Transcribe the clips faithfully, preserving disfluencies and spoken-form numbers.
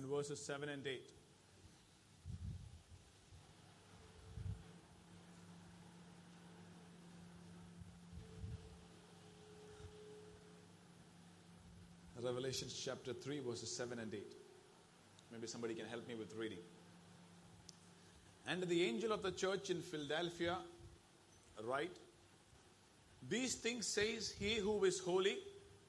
and verses seven and eight. Revelation chapter three, verses seven and eight. Maybe somebody can help me with reading. And the angel of the church in Philadelphia write, these things says he who is holy,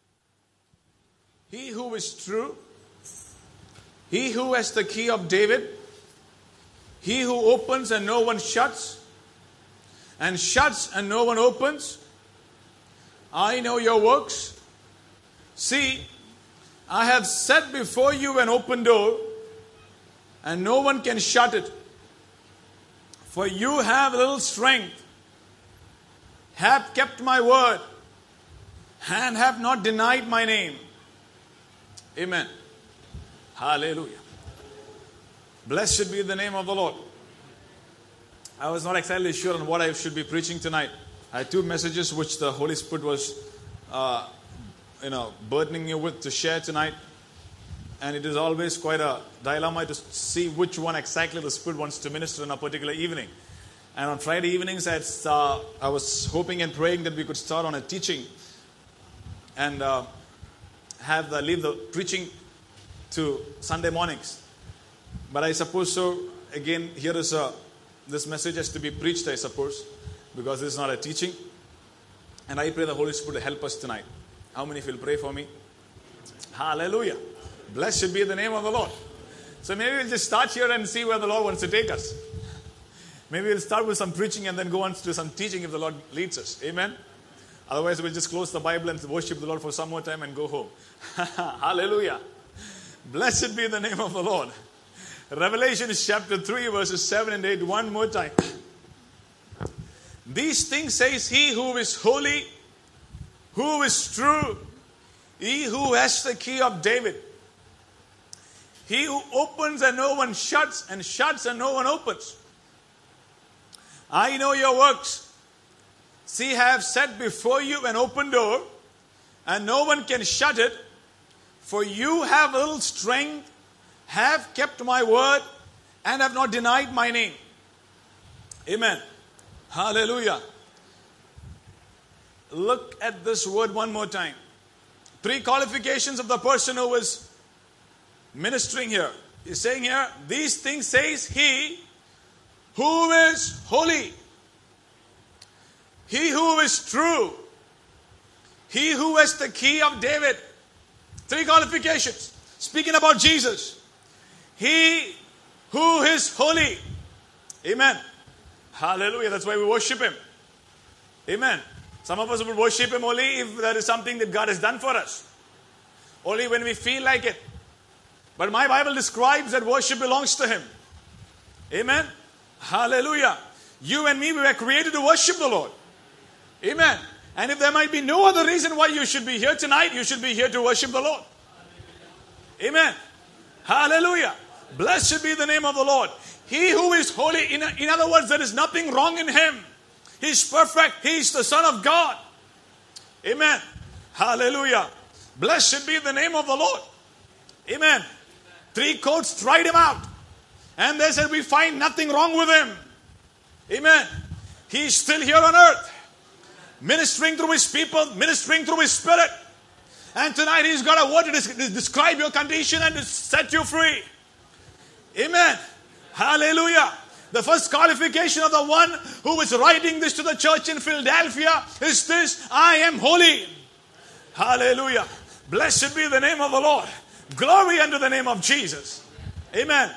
he who is true, he who has the key of David, he who opens and no one shuts, and shuts and no one opens. I know your works. See, I have set before you an open door, and no one can shut it. For you have little strength, have kept my word, and have not denied my name. Amen. Hallelujah. Blessed be the name of the Lord. I was not exactly sure on what I should be preaching tonight. I had two messages which the Holy Spirit was uh, you know, burdening me with to share tonight. And it is always quite a dilemma to see which one exactly the Spirit wants to minister in a particular evening. And on Friday evenings, I, had, uh, I was hoping and praying that we could start on a teaching and uh, have the, leave the preaching to Sunday mornings. But I suppose so. Again, here is a, this message has to be preached, I suppose, because this is not a teaching. And I pray the Holy Spirit to help us tonight. How many of you will pray for me? Hallelujah. Blessed be the name of the Lord. So maybe we'll just start here and see where the Lord wants to take us. Maybe we'll start with some preaching and then go on to some teaching if the Lord leads us. Amen. Otherwise, we'll just close the Bible and worship the Lord for some more time and go home. Hallelujah. Blessed be the name of the Lord. Revelation chapter three, verses seven and eight. One more time. These things says he who is holy, who is true, he who has the key of David, he who opens and no one shuts, and shuts and no one opens. I know your works. See, I have set before you an open door, and no one can shut it. For you have little strength, have kept my word, and have not denied my name. Amen. Hallelujah. Look at this word one more time. Three qualifications of the person who is ministering here. He's saying here, these things says he who is holy, he who is true, he who has the key of David. Three qualifications. Speaking about Jesus. He who is holy. Amen. Hallelujah. That's why we worship him. Amen. Some of us will worship him only if there is something that God has done for us. Only when we feel like it. But my Bible describes that worship belongs to him. Amen. Hallelujah. You and me, we were created to worship the Lord. Amen. And if there might be no other reason why you should be here tonight, you should be here to worship the Lord. Amen. Hallelujah. Blessed be the name of the Lord. He who is holy, in, in other words, there is nothing wrong in him. He's perfect. He's the Son of God. Amen. Hallelujah. Blessed be the name of the Lord. Amen. Three courts tried him out. And they said, we find nothing wrong with him. Amen. He's still here on earth. Ministering through his people. Ministering through his spirit. And tonight he's got a word to describe your condition and to set you free. Amen. Hallelujah. The first qualification of the one who is writing this to the church in Philadelphia is this: I am holy. Hallelujah. Blessed be the name of the Lord. Glory unto the name of Jesus. Amen.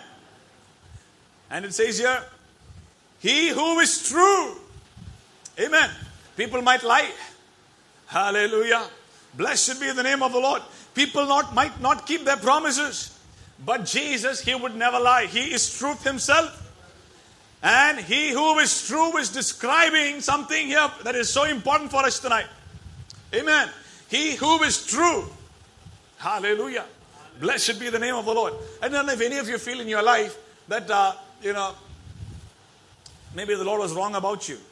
And it says here, he who is true. Amen. People might lie. Hallelujah. Blessed be the name of the Lord. People not, might not keep their promises. But Jesus, he would never lie. He is truth himself. And he who is true is describing something here that is so important for us tonight. Amen. He who is true. Hallelujah. Blessed be the name of the Lord. I don't know if any of you feel in your life that, uh, you know, maybe the Lord was wrong about you.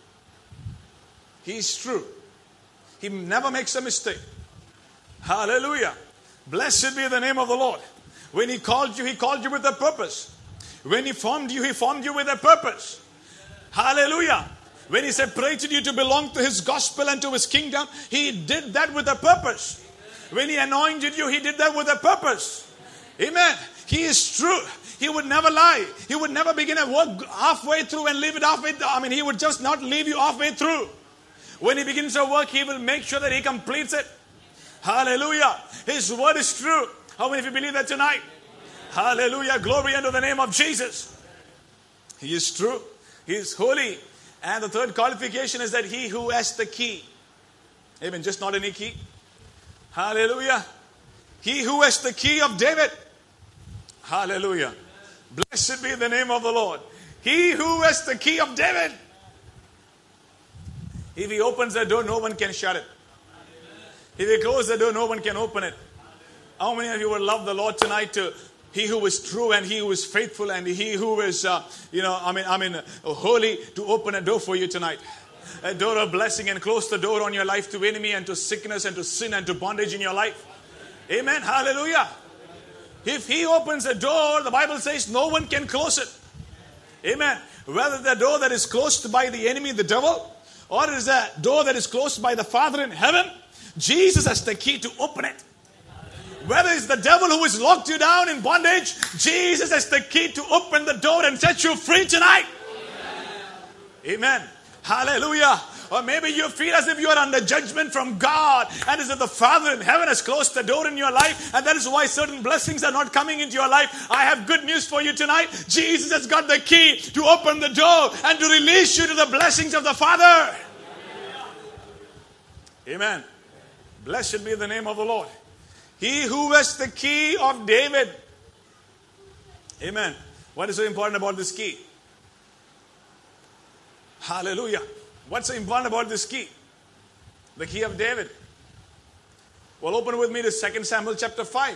He is true. He never makes a mistake. Hallelujah. Blessed be the name of the Lord. When He called you, He called you with a purpose. When He formed you, He formed you with a purpose. Hallelujah. When He separated you to belong to His gospel and to His kingdom, He did that with a purpose. When He anointed you, He did that with a purpose. Amen. He is true. He would never lie. He would never begin a work halfway through and leave it halfway. I mean, He would just not leave you halfway through. When He begins a work, He will make sure that He completes it. Hallelujah. His word is true. How many of you believe that tonight? Hallelujah. Glory unto the name of Jesus. He is true. He is holy. And the third qualification is that He who has the key. Amen. Just not any key. Hallelujah. He who has the key of David. Hallelujah. Blessed be the name of the Lord. He who has the key of David. If He opens the door, no one can shut it. If He closes the door, no one can open it. How many of you would love the Lord tonight to He who is true and He who is faithful and He who is, uh, you know, I mean, I mean, uh, holy to open a door for you tonight. A door of blessing and close the door on your life to enemy and to sickness and to sin and to bondage in your life. Amen. Hallelujah. If He opens a door, the Bible says no one can close it. Amen. Whether the door that is closed by the enemy, the devil, or it is a door that is closed by the Father in heaven, Jesus has the key to open it. Whether it's the devil who has locked you down in bondage, Jesus has the key to open the door and set you free tonight. Amen. Amen. Hallelujah. Or maybe you feel as if you are under judgment from God, and as if the Father in heaven has closed the door in your life, and that is why certain blessings are not coming into your life. I have good news for you tonight. Jesus has got the key to open the door and to release you to the blessings of the Father. Amen. Blessed be the name of the Lord. He who has the key of David. Amen. What is so important about this key? Hallelujah. What's so important about this key? The key of David. Well, open with me to Second Samuel chapter five.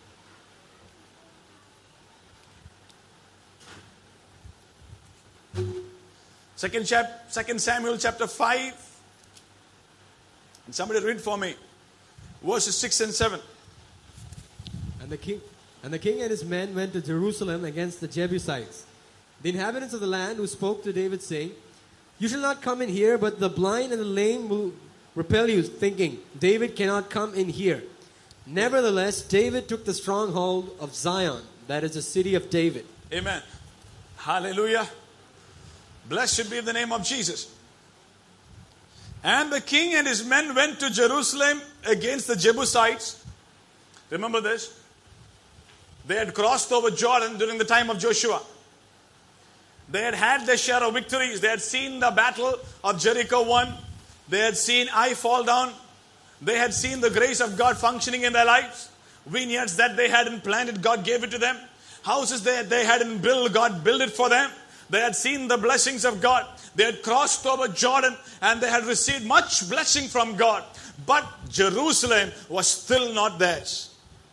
Second, chap- Second Samuel chapter five. And somebody read for me. Verses six and seven. And the king and the king and his men went to Jerusalem against the Jebusites, the inhabitants of the land, who spoke to David, saying, "You shall not come in here, but the blind and the lame will repel you," thinking, "David cannot come in here." Nevertheless, David took the stronghold of Zion, that is the city of David. Amen. Hallelujah. Blessed be the name of Jesus. And the king and his men went to Jerusalem against the Jebusites. Remember this? They had crossed over Jordan during the time of Joshua. They had had their share of victories. They had seen the battle of Jericho won. They had seen Ai fall down. They had seen the grace of God functioning in their lives. Vineyards that they hadn't planted, God gave it to them. Houses that they hadn't built, God built it for them. They had seen the blessings of God. They had crossed over Jordan and they had received much blessing from God. But Jerusalem was still not theirs.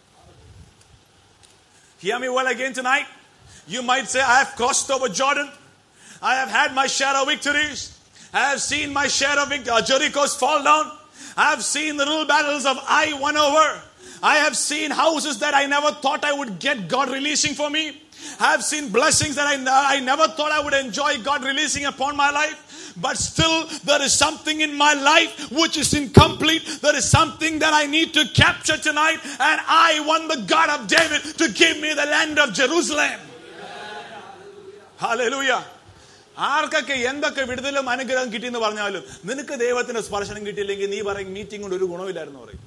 Hear me well again tonight. You might say, I have crossed over Jordan. I have had my share of victories. I have seen my share of vict- uh, Jericho's fall down. I have seen the little battles of Ai won over. I have seen houses that I never thought I would get God releasing for me. I have seen blessings that I, I never thought I would enjoy God releasing upon my life. But still, there is something in my life which is incomplete. There is something that I need to capture tonight. And I want the God of David to give me the land of Jerusalem. Hallelujah. ആർക്കൊക്കെ എന്തൊക്കെ വിടുതലും അനുഗ്രഹം കിട്ടിയെന്ന് പറഞ്ഞാലും നിനക്ക് ദൈവത്തിന്റെ സ്പർശനം കിട്ടിയില്ലെങ്കിൽ നീ പറയും മീറ്റിംഗ് കൊണ്ട് ഒരു ഗുണമില്ലായിരുന്നു പറയും.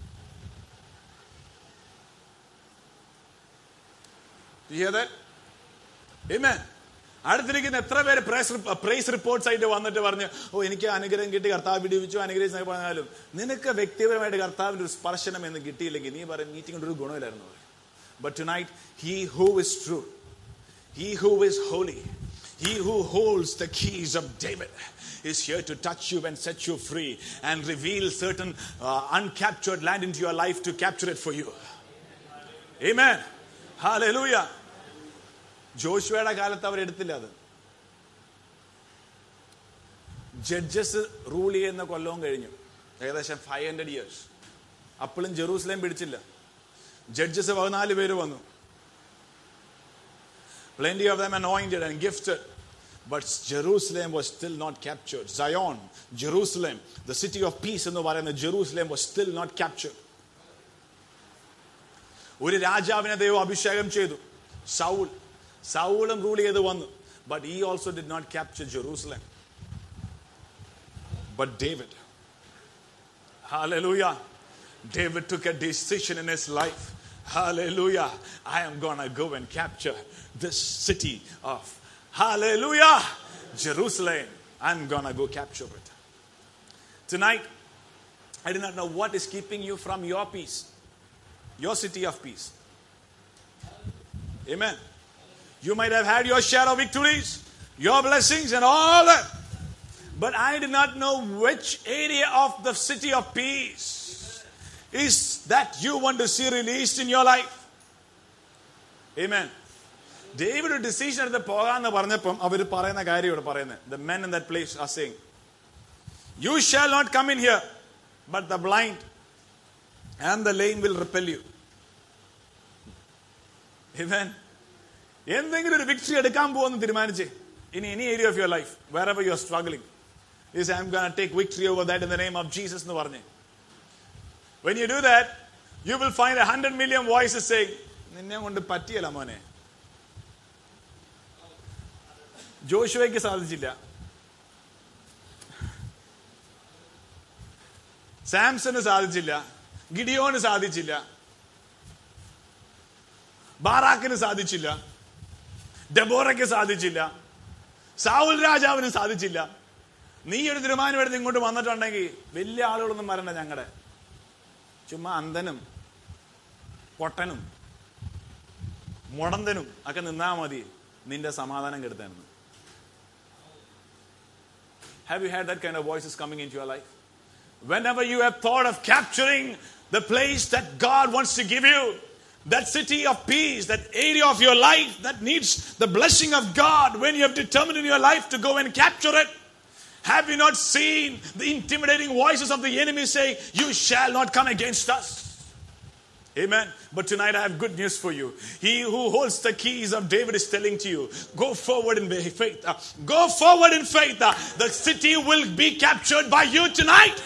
You hear that? Amen. അടുത്തിരിക്കുന്ന എത്ര പേര് പ്രൈസ് റിപ്പോർട്ട്സ് ആയിട്ട് വന്നിട്ട് പറഞ്ഞു, ഓ എനിക്ക് അനുഗ്രഹം കിട്ടി, കർത്താവ് വിടിവിച്ചു, അനുഗ്രഹിച്ചു പറഞ്ഞാലും നിനക്ക് വ്യക്തിപരമായിട്ട് കർത്താവിന്റെ ഒരു സ്പർശനം എന്ന് കിട്ടിയില്ലെങ്കിൽ നീ പറയും മീറ്റിംഗ് കൊണ്ട് ഒരു ഗുണമില്ലായിരുന്നു പറയും. But tonight, he who is true, he who is holy, he who holds the keys of David is here to touch you and set you free and reveal certain uh, uncaptured land into your life to capture it for you. Amen. Hallelujah. ജോഷുവയുടെ കാലത്ത് അവർ എടുത്തില്ല അത്. Judges rule ചെയ്യുന്ന കൊല്ലവും കഴിഞ്ഞു, ഏകദേശം five hundred years. അപ്പോഴും ജെറൂസലേം പിടിച്ചില്ല. Judges പതിനാല് പേര് വന്നു. Plenty of them anointed and gifted. But Jerusalem was still not captured. Zion, Jerusalem, the city of peace എന്ന് പറയുന്ന Jerusalem was still not captured. ഒരു രാജാവിനെ ദൈവം അഭിഷേകം ചെയ്തു, സൗൽ. സൗലും റൂൾ ചെയ്ത് വന്നു. But he also did not capture Jerusalem. But David, hallelujah, David took a decision in his life. Hallelujah, I am gonna go and capture this city of, hallelujah, Jerusalem. I'm gonna go capture it. Tonight, I do not know what is keeping you from your peace, your city of peace. Amen. You might have had your share of victories, your blessings and all that. But I do not know which area of the city of peace is that you want to see released in your life. Amen. David a decision എടുത്ത് പോകാന്ന് പറഞ്ഞപ്പം അവർ പറയുന്ന കാര്യം ഇവിടെ പറയുന്നത്. The men in that place are saying, you shall not come in here, but the blind and the lame will repel you. Amen. എന്തെങ്കിലും ഒരു victory എടുക്കാൻ പോകുന്ന തീരുമാനിച്ചേ. In any area of your life, wherever you are struggling, is I'm going to take victory over that in the name of Jesus എന്ന് പറഞ്ഞേ. When you do that, you will find a hundred million voices saying, നിന്നെ കൊണ്ട് പറ്റിയല്ല മോനെ. ജോഷുവയ്ക്ക് സാധിച്ചില്ല, സാംസന് സാധിച്ചില്ല, ഗിഡിയോന് സാധിച്ചില്ല, ബാറാക്കിന് സാധിച്ചില്ല, ഡെബോറയ്ക്ക് സാധിച്ചില്ല, സാവുൽ രാജാവിന് സാധിച്ചില്ല. നീ ഒരു തീരുമാനം എടുത്ത് ഇങ്ങോട്ട് വന്നിട്ടുണ്ടെങ്കിൽ വലിയ ആളുകളൊന്നും വരണ്ട. ഞങ്ങളുടെ ചുമ്മാ അന്ധനും പൊട്ടനും മുടന്തനും ഒക്കെ നിന്നാ മതി, നിന്റെ സമാധാനം കെടുത്തായിരുന്നു. Have you had that kind of voices coming into your life? Whenever you have thought of capturing the place that God wants to give you, that city of peace, that area of your life that needs the blessing of God, when you have determined in your life to go and capture it, have you not seen the intimidating voices of the enemy saying, you shall not come against us? Amen. But tonight I have good news for you. He who holds the keys of David is telling to you, go forward in faith. Uh, go forward in faith. Uh, the city will be captured by you tonight.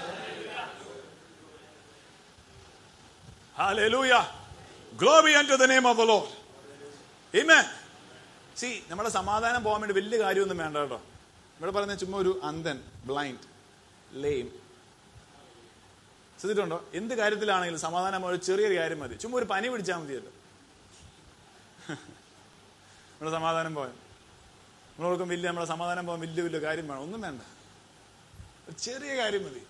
Hallelujah. Glory unto the name of the Lord. Amen. See, നമ്മുടെ സമാധാനം പോകാൻ വേണ്ടി വലിയ കാര്യമൊന്നും വേണ്ട കേട്ടോ. ഇവിടെ പറയുന്ന ചുമ്മാ ഒരു അന്ധൻ, ബ്ലൈൻഡ്, ലെയിം. ശ്രദ്ധിച്ചിട്ടുണ്ടോ? എന്ത് കാര്യത്തിലാണെങ്കിലും സമാധാനം ഒരു ചെറിയൊരു കാര്യം മതി. ചുമ്മാ ഒരു പനി പിടിച്ചാൽ മതിയല്ലോ, നമ്മുടെ സമാധാനം പോകാൻ. നമ്മളോർക്കും വലിയ നമ്മളെ സമാധാനം പോകാൻ വലിയ വലിയ കാര്യം വേണം, ഒന്നും വേണ്ട, ഒരു ചെറിയ കാര്യം മതി.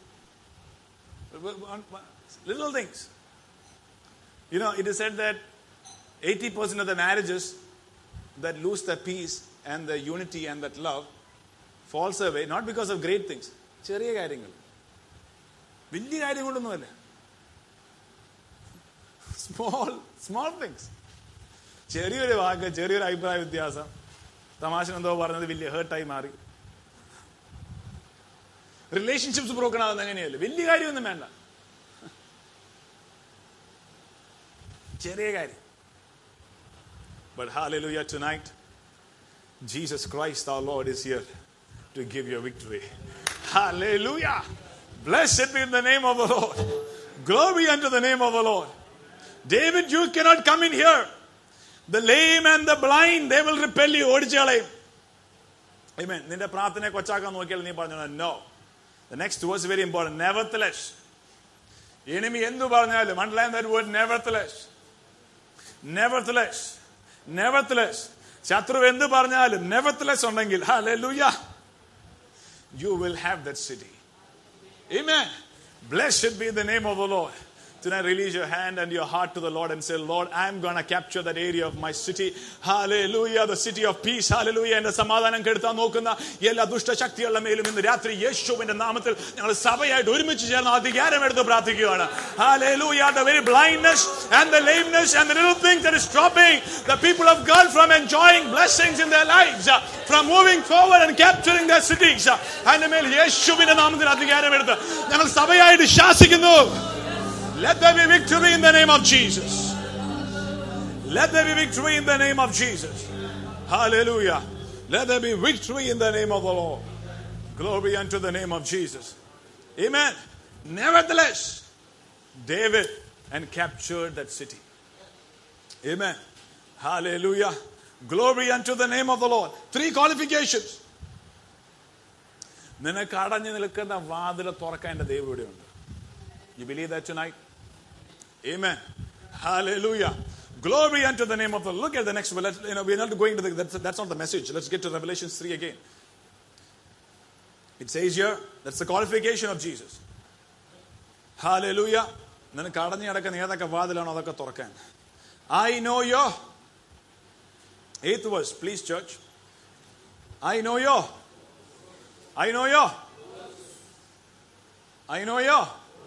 Little things. You know, it is said that eighty percent of the marriages that lose the peace and the unity and that love falls away not because of great things. ചെറിയ കാര്യങ്ങൾ, വലിയ കാര്യം കൊണ്ടൊന്നുമല്ല. Small small things. ചെറിയൊരു വാക്ക്, ചെറിയൊരു അഭിപ്രായ വ്യത്യാസം, തമാശ എന്തോ പറഞ്ഞത് വലിയ ഹേർട്ടായി മാറി. റിലേഷൻഷിപ്സ് ബ്രോക്കൺ ആകുന്ന എങ്ങനെയല്ലേ? വലിയ കാര്യമൊന്നും വേണ്ട, ചെറിയ കാര്യം. But hallelujah, tonight Jesus Christ our Lord is here to give you victory. Hallelujah. Blessed be the name of the Lord. Glory unto the name of the Lord. David, you cannot come in here. The lame and the blind, they will repel you. ഓടിച്ചുകളയും. Amen. നിന്റെ പ്രാർത്ഥനയെ കൊച്ചാക്കാൻ നോക്കിയാൽ നീ പറഞ്ഞു no. The next word is very important. Nevertheless. enemy എന്തു പറഞ്ഞാലും, underline that word, nevertheless. Nevertheless. Nevertheless. ശത്രു എന്തു പറഞ്ഞാലും nevertheless ഉണ്ടെങ്കിൽ, hallelujah, you will have that city. Amen. Blessed be the name of the Lord. Tonight release your hand and your heart to the Lord and say, Lord, I'm going to capture that area of my city. Hallelujah. The city of peace. Hallelujah. And the സമാധാനം കെടുത്താൻ നോക്കുന്ന എല്ലാ ദുഷ്ടശക്തികളുടെ മേലും ഇന്ന് രാത്രി യേശുവിന്റെ നാമത്തിൽ ഞങ്ങൾ സഭയായിട്ട് ഒരുമിച്ച് ചേർന്ന് അധികാരം എടുത്ത് പ്രാർത്ഥിക്കുകയാണ്. Hallelujah. The very blindness and the lameness and the little things that is stopping the people of God from enjoying blessings in their lives, from moving forward and capturing their cities. അതിന്റെ മേൽ യേശുവിന്റെ നാമത്തിൽ അധികാരം എടുത്ത് ഞങ്ങൾ സഭയായിട്ട് ശാസിക്കുന്നു. Let there be victory in the name of Jesus. Let there be victory in the name of Jesus. Hallelujah. Let there be victory in the name of the Lord. Glory unto the name of Jesus. Amen. Nevertheless, David and captured that city. Amen. Hallelujah. Glory unto the name of the Lord. Three qualifications. നിനക്ക് അടഞ്ഞു നിൽക്കുന്ന വാതിൽ തുറക്കാൻ എൻ്റെ ദൈവം ഇവിടെയുണ്ട്. You believe that tonight? Amen. Hallelujah. Glory unto the name of the Lord. Look at the next one. Let's, you know, we're not going to the, that's, that's not the message. Let's get to Revelation three again. It says here, that's the qualification of Jesus. Hallelujah. നിനക്ക് അടഞ്ഞു കിടക്കുന്ന ഏതൊക്കെ വാതിലാണോ അതൊക്കെ തുറക്കാൻ. I know your eighth verse, please, church. I know your. I know your. I know your.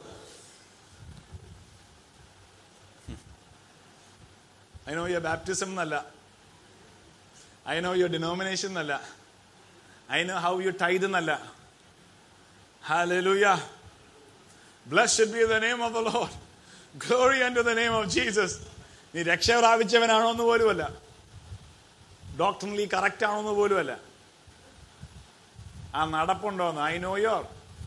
I know your baptism nalla. I know your denomination nalla. I know how you tithe nalla. Hallelujah. Blessed be the name of the Lord. Glory unto the name of Jesus. നീ രക്ഷ പ്രാപിച്ചവനാണോ എന്ന് പോലുമല്ല, ഡോക്ടറിനലി correct ആണോ എന്ന് പോലുമല്ല, ആ നടപ്പുണ്ടോന്ന്. I know your.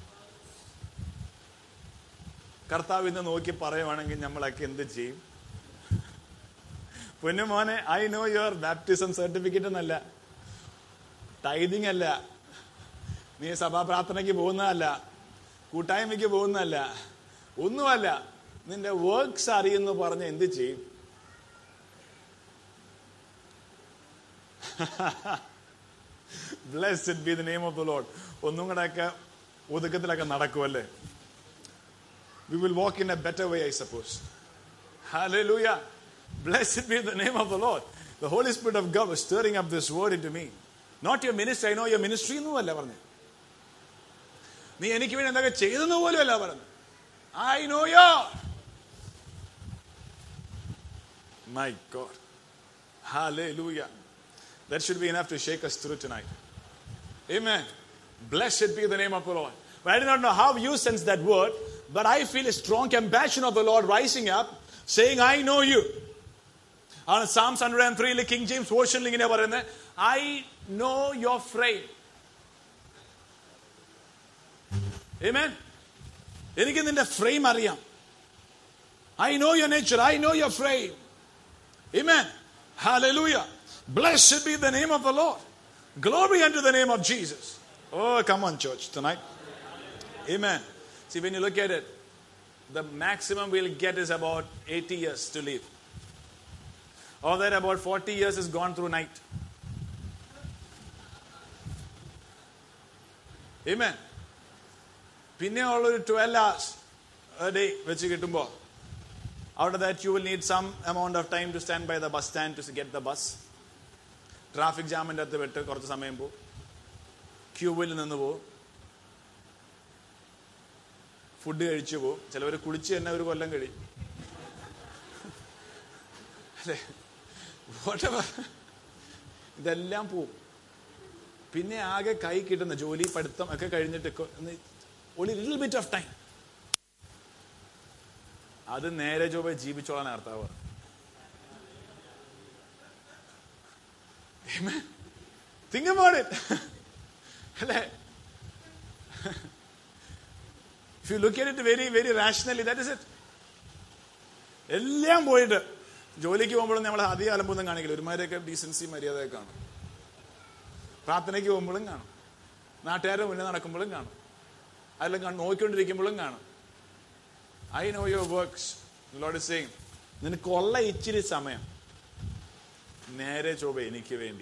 കർത്താവ് ഇന്ന് നോക്കി പറയുവാണെങ്കിൽ നമ്മളൊക്കെ എന്ത് ചെയ്യും? പൊന്നുമോനെ, I know your baptism certificate എന്നല്ല, ടൈതിങ് അല്ല, നീ സഭാപ്രാർത്ഥനയ്ക്ക് പോകുന്നതല്ല, കൂട്ടായ്മയ്ക്ക് പോകുന്നതല്ല, ഒന്നുമല്ല, നിന്റെ വർക്ക്സ് അറിയുന്നു പറഞ്ഞ് എന്ത് ചെയ്യും? Blessed be the name of the Lord. ഒന്നും കൂടെയൊക്കെ ഒതുക്കത്തിലൊക്കെ നടക്കുമല്ലേ? We will walk in a better way, I suppose. Hallelujah. Blessed be the name of the Lord. The Holy Spirit of God was stirring up this word into me. Not your ministry. I know your ministry എന്നല്ല പറഞ്ഞു. നീ എനിക്ക് വേണ്ടി എന്തൊക്കെ ചെയ്തെന്ന് പോലും അല്ല പറഞ്ഞു. I know your. My God. Hallelujah. That should be enough to shake us through tonight. Amen. Blessed be the name of the Lord. But I do not know how you sense that word, but I feel a strong compassion of the Lord rising up, saying, I know you. On Psalms one oh three, King James Version, I know your frame. Amen. എനിക്ക് നിന്റെ frame അറിയാം. I know your nature. I know your frame. Amen. Hallelujah. Blessed be the name of the Lord. Glory unto the name of Jesus. Oh, come on, church, tonight. Amen. See, when you look at it, the maximum we'll get is about eighty years to live. Or that about forty years is gone through night. Amen. പിന്നെ ഉള്ളൊരു twelve hours a day വെച്ച് കിട്ടുമ്പോൾ, out of that you will need some amount of time to stand by the bus stand to get the bus. Traffic ജാമിൻ്റെ അകത്ത് വിട്ട് കുറച്ച് സമയം പോകും, ക്യൂവിൽ നിന്ന് പോകും, ഫുഡ് കഴിച്ചു പോകും, ചിലവർ കുളിച്ച് തന്നെ ഒരു കൊല്ലം കഴിയും അല്ലേ, whatever. ഇതെല്ലാം പോവും. പിന്നെ ആകെ കൈ കിട്ടുന്ന ജോലി പഠിത്തം ഒക്കെ കഴിഞ്ഞിട്ട് ഒരു ലിറ്റിൽ ബിറ്റ് ഓഫ് ടൈം, അത് നേരെ ചൊവ്വേ ജീവിച്ചോളാൻ കർത്താവ്. Amen. Think about it. If you look at it very, very rationally, that is it. എല്ലാം പോയിട്ട് ജോലിക്ക് പോകുമ്പോഴും നമ്മൾ അധികം അലമ്പൊന്നും കാണിക്കില്ല. ഒരുമാതിരിയൊക്കെ ഡീസൻസി മര്യാദയൊക്കെ കാണും. പ്രാർത്ഥനയ്ക്ക് പോകുമ്പോഴും കാണും, നാട്ടുകാരുടെ മുന്നേ നടക്കുമ്പോഴും കാണും, അതെല്ലാം നോക്കിക്കൊണ്ടിരിക്കുമ്പോഴും കാണും. I know your works. The Lord is saying, നിനക്കുള്ള ഇച്ചിരി സമയം നേരെ ചൊവ്വേ എനിക്ക് വേണ്ടി.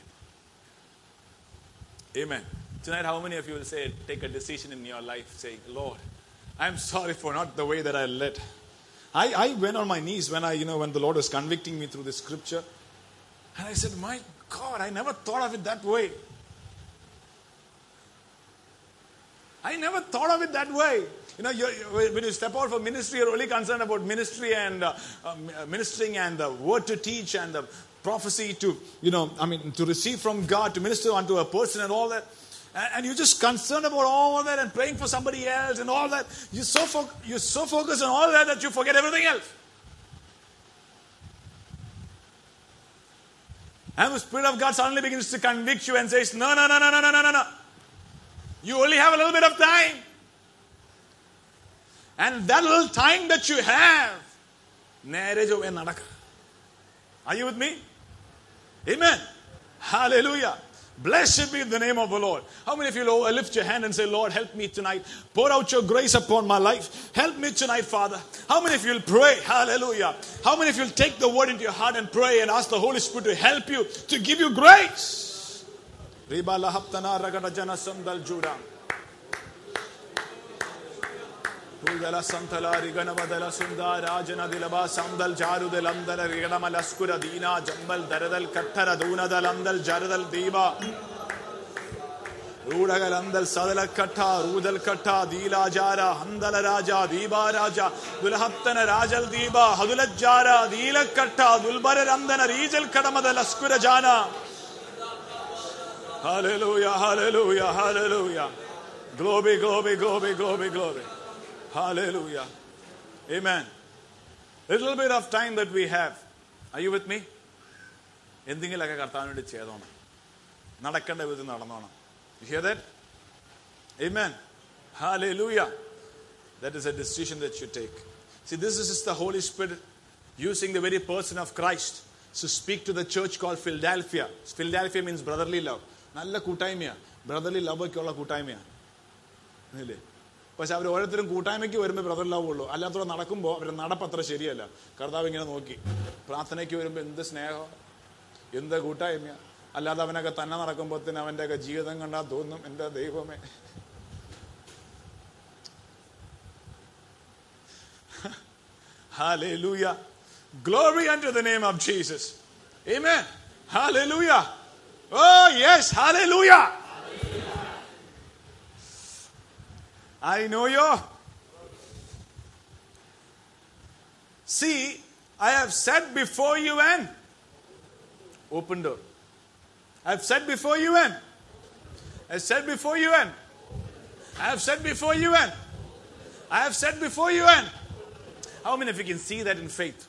Amen. Tonight, how many of you will say, take a decision in your life, saying, Lord, I'm sorry for not the way that I led. I, I went on my knees when I, you know, when the Lord was convicting me through this scripture. And I said, my God, I never thought of it that way. I never thought of it that way. You know, you're, when you step out for ministry, you're only concerned about ministry and uh, uh, ministering and the word to teach and the prophecy to, you know, I mean, to receive from God, to minister unto a person and all that. And, and you're just concerned about all that and praying for somebody else and all that. You're so, fo- you're so focused on all that that you forget everything else. And the Spirit of God suddenly begins to convict you and says, no, no, no, no, no, no, no, no. You only have a little bit of time. And that little time that you have, are you with me? Amen. Hallelujah. Blessed be the name of the Lord. How many of you lift your hand and say, Lord, help me tonight. Pour out your grace upon my life. Help me tonight, Father. How many of you will pray? Hallelujah. How many of you will take the word into your heart and pray and ask the Holy Spirit to help you, to give you grace? Udala Santala Riganavadala Sunda Rajana Dilaba Sandal Jaru del Andala Riganamalaskura Dina Jambal Daradal Katara Duna dal Andal Jaradal Deva Rudagal Andal Sadala Kata Rudal Kata Dila Jara Handala Raja Diba Raja Dulhattana Rajal Diba Hadulat Jara Dila Kata Dulbara Randana Rijal Kadamadal Askura Jana. Hallelujah, hallelujah, hallelujah. Glory, glory, glory, glory, glory. Hallelujah. Amen. Little bit of time that we have. Are you with me? You hear that? Amen. Hallelujah. That is a decision that you take. See, this is the Holy Spirit using the very person of Christ to speak to the church called Philadelphia. Philadelphia means brotherly love. Nalla kootaimaya. Brotherly love okkulla kootaimaya. Ille. പക്ഷെ അവർ ഓരോരുത്തരും കൂട്ടായ്മയ്ക്ക് വരുമ്പോൾ brother love ഉള്ളൂ. അല്ലാത്തവരെ നടക്കുമ്പോൾ അവരുടെ നടപ്പത്ര ശരിയല്ല. കർത്താവ് ഇങ്ങനെ നോക്കി. പ്രാർത്ഥനയ്ക്ക് വരുമ്പോൾ എന്ത് സ്നേഹം, എന്ത് കൂട്ടായ്മ. അല്ലാതെ അവനൊക്കെ തന്നെ നടക്കുമ്പോഴത്തേന് അവൻ്റെയൊക്കെ ജീവിതം കണ്ടാൽ തോന്നും, എൻ്റെ ദൈവമേ. Hallelujah. Glory unto the name of Jesus. Amen. Hallelujah. Oh yes, hallelujah. I know you. See, I have set before you an open door. I have set before you an. I have set before you an. I have set before you an. I have set before you an. How many of you can see that in faith?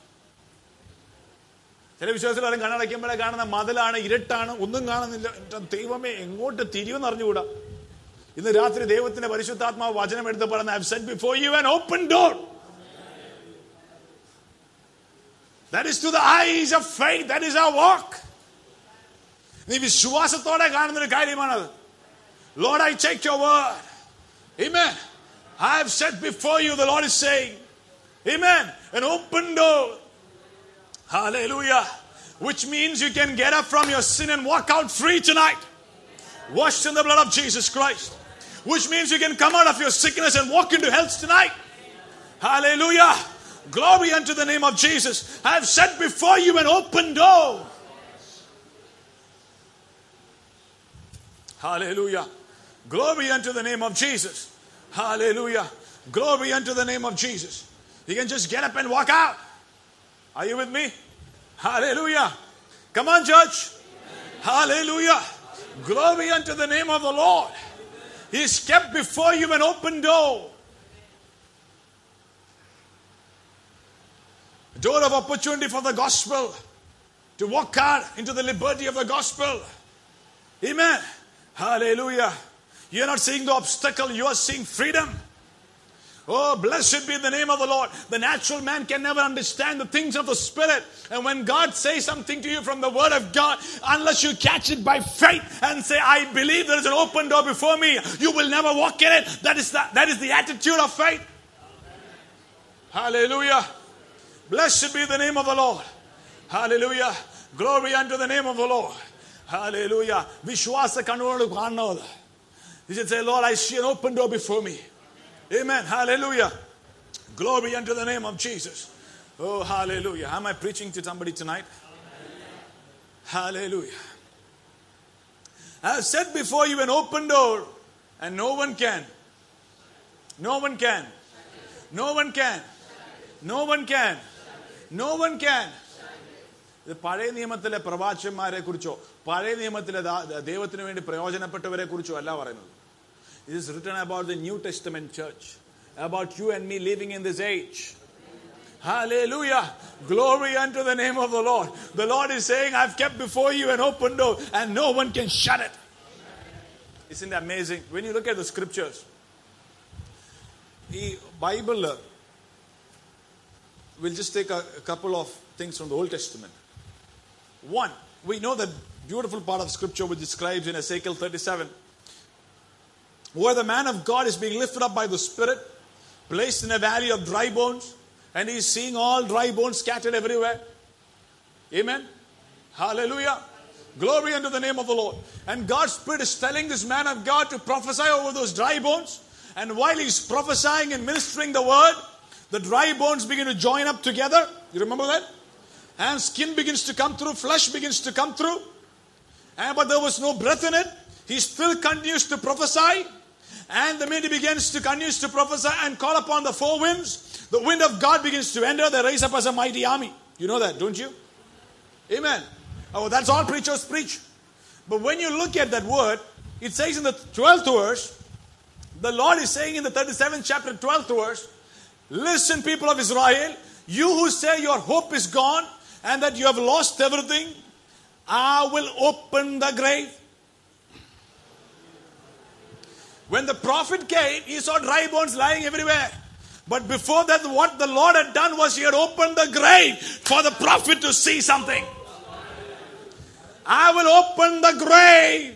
ചില വിശ്വാസികളും കണ്ണടയ്ക്കുമ്പോഴേ കാണുന്ന മതിലാണ്, ഇരുട്ടാണ്, ഒന്നും കാണുന്നില്ല. ദൈവമേ എങ്ങോട്ട് തിരിയുമെന്ന് അറിഞ്ഞുകൂടാ. ഇന്ന് രാത്രി ദൈവത്തിന്റെ പരിശുദ്ധാത്മാവ് വചനം എടുത്ത് പറയുന്ന, I have set before you an open door. That is to the eyes of faith. That is our walk. നീ വിശ്വാസത്തോടെ കാണുന്നൊരു കാര്യമാണത്. Lord, I take your word. Amen. I have set before you, the Lord is saying, amen, an open door. Hallelujah. Which means you can get up from your sin and walk out free tonight, washed in the blood of Jesus Christ. Which means you can come out of your sickness and walk into health tonight. Hallelujah. Glory unto the name of Jesus. I have set before you an open door. Hallelujah. Glory unto the name of Jesus. Hallelujah. Glory unto the name of Jesus. You can just get up and walk out. Are you with me? Hallelujah. Come on, church. Hallelujah. Glory unto the name of the Lord. He's kept before you an open door. A door of opportunity for the gospel. To walk out into the liberty of the gospel. Amen. Hallelujah. You're not seeing the obstacle, you are seeing freedom. Oh, blessed be the name of the Lord. The natural man can never understand the things of the Spirit. And when God says something to you from the Word of God, unless you catch it by faith and say, I believe there is an open door before me, you will never walk in it. That is the, that is the attitude of faith. Hallelujah. Blessed be the name of the Lord. Hallelujah. Glory unto the name of the Lord. Hallelujah. Vishwasa kannodu kannavadu. You should say, Lord, I see an open door before me. Amen. Hallelujah. Glory unto the name of Jesus. Oh, hallelujah. Am I preaching to somebody tonight? Hallelujah. I have set before you an open door, and no one can. No one can. No one can. No one can. No one can. ഇത് പഴയ നിയമത്തിലെ പ്രവാചകന്മാരെ കുറിച്ചോ പഴയ നിയമത്തിലെ ദൈവത്തിന് വേണ്ടി പ്രയോജനപ്പെട്ടവരെ കുറിച്ചോ അല്ല പറയുന്നത്. It is written about the New Testament church, about you and me living in this age. Hallelujah. Glory unto the name of the Lord. The Lord is saying, I've kept before you an open door and no one can shut it. Isn't it amazing? When you look at the scriptures, the Bible, uh, we'll just take a, a couple of things from the Old Testament. One, we know that beautiful part of scripture which describes in Ezekiel thirty-seven, where the man of God is being lifted up by the Spirit, placed in a valley of dry bones, and he's seeing all dry bones scattered everywhere. Amen. Hallelujah. Glory unto the name of the Lord. And God's Spirit is telling this man of God to prophesy over those dry bones. And while he's prophesying and ministering the word, the dry bones begin to join up together. You remember that? And skin begins to come through, flesh begins to come through. And but there was no breath in it. He still continues to prophesy. And the minute he begins to continues to prophesy and call upon the four winds, the wind of God begins to enter. They rise up as a mighty army. You know that, don't you? Amen. Oh, that's all preachers preach. But when you look at that word, it says in the twelfth verse, the Lord is saying in the thirty-seventh chapter, twelfth verse, listen, people of Israel, you who say your hope is gone and that you have lost everything, I will open the grave. When the prophet came, he saw dry bones lying everywhere. But before that, what the Lord had done was he had opened the grave for the prophet to see something. I will open the grave.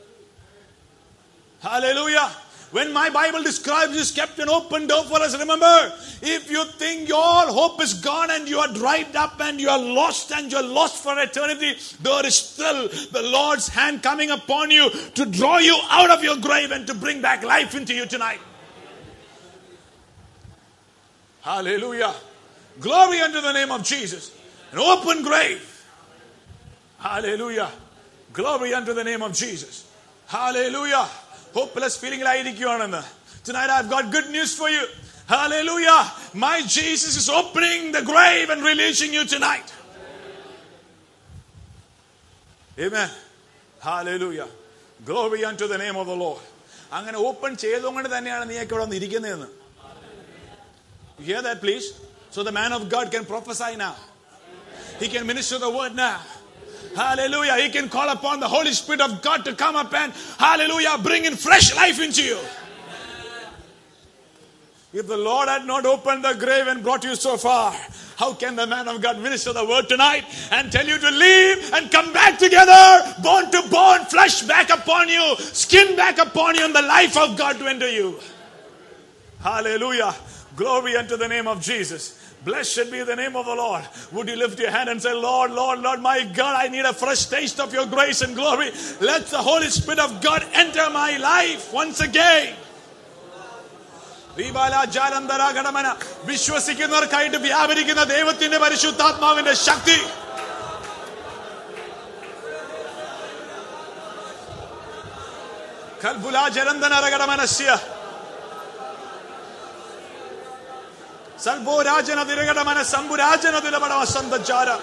Hallelujah. When my Bible describes this, kept an open door for us, remember, if you think your hope is gone and you are dried up and you are lost and you are lost for eternity, there is still the Lord's hand coming upon you to draw you out of your grave and to bring back life into you tonight. Hallelujah. Glory unto the name of Jesus. An open grave. Hallelujah. Glory unto the name of Jesus. Hallelujah. Hopeless feeling like tonight I've got good news for you. Hallelujah. My Jesus is opening the grave and releasing you tonight. Amen. Hallelujah. Glory unto the name of the Lord. I'm going to open the You hear that, please? So the man of God can prophesy now. He can minister the word now. Hallelujah. He can call upon the Holy Spirit of God to come up and, hallelujah, bring in fresh life into you. If the Lord had not opened the grave and brought you so far, how can the man of God minister the word tonight and tell you to leave and come back together, bone to bone, flesh back upon you, skin back upon you, and the life of God to enter you? Hallelujah. Glory unto the name of Jesus. Blessed be the name of the Lord. Would you lift your hand and say, Lord, Lord, Lord, my God, I need a fresh taste of your grace and glory. Let the Holy Spirit of God enter my life once again. വിശ്വസിക്കുന്നവർക്കായിട്ട് വ്യാപരിക്കുന്ന ദൈവത്തിന്റെ പരിശുദ്ധാത്മാവിന്റെ ശക്തി. കൽബുലാ ജരന്തനരകടമനസ്യ Salvorajan of the Regadamana Samburajan of the Labadama Sandajara.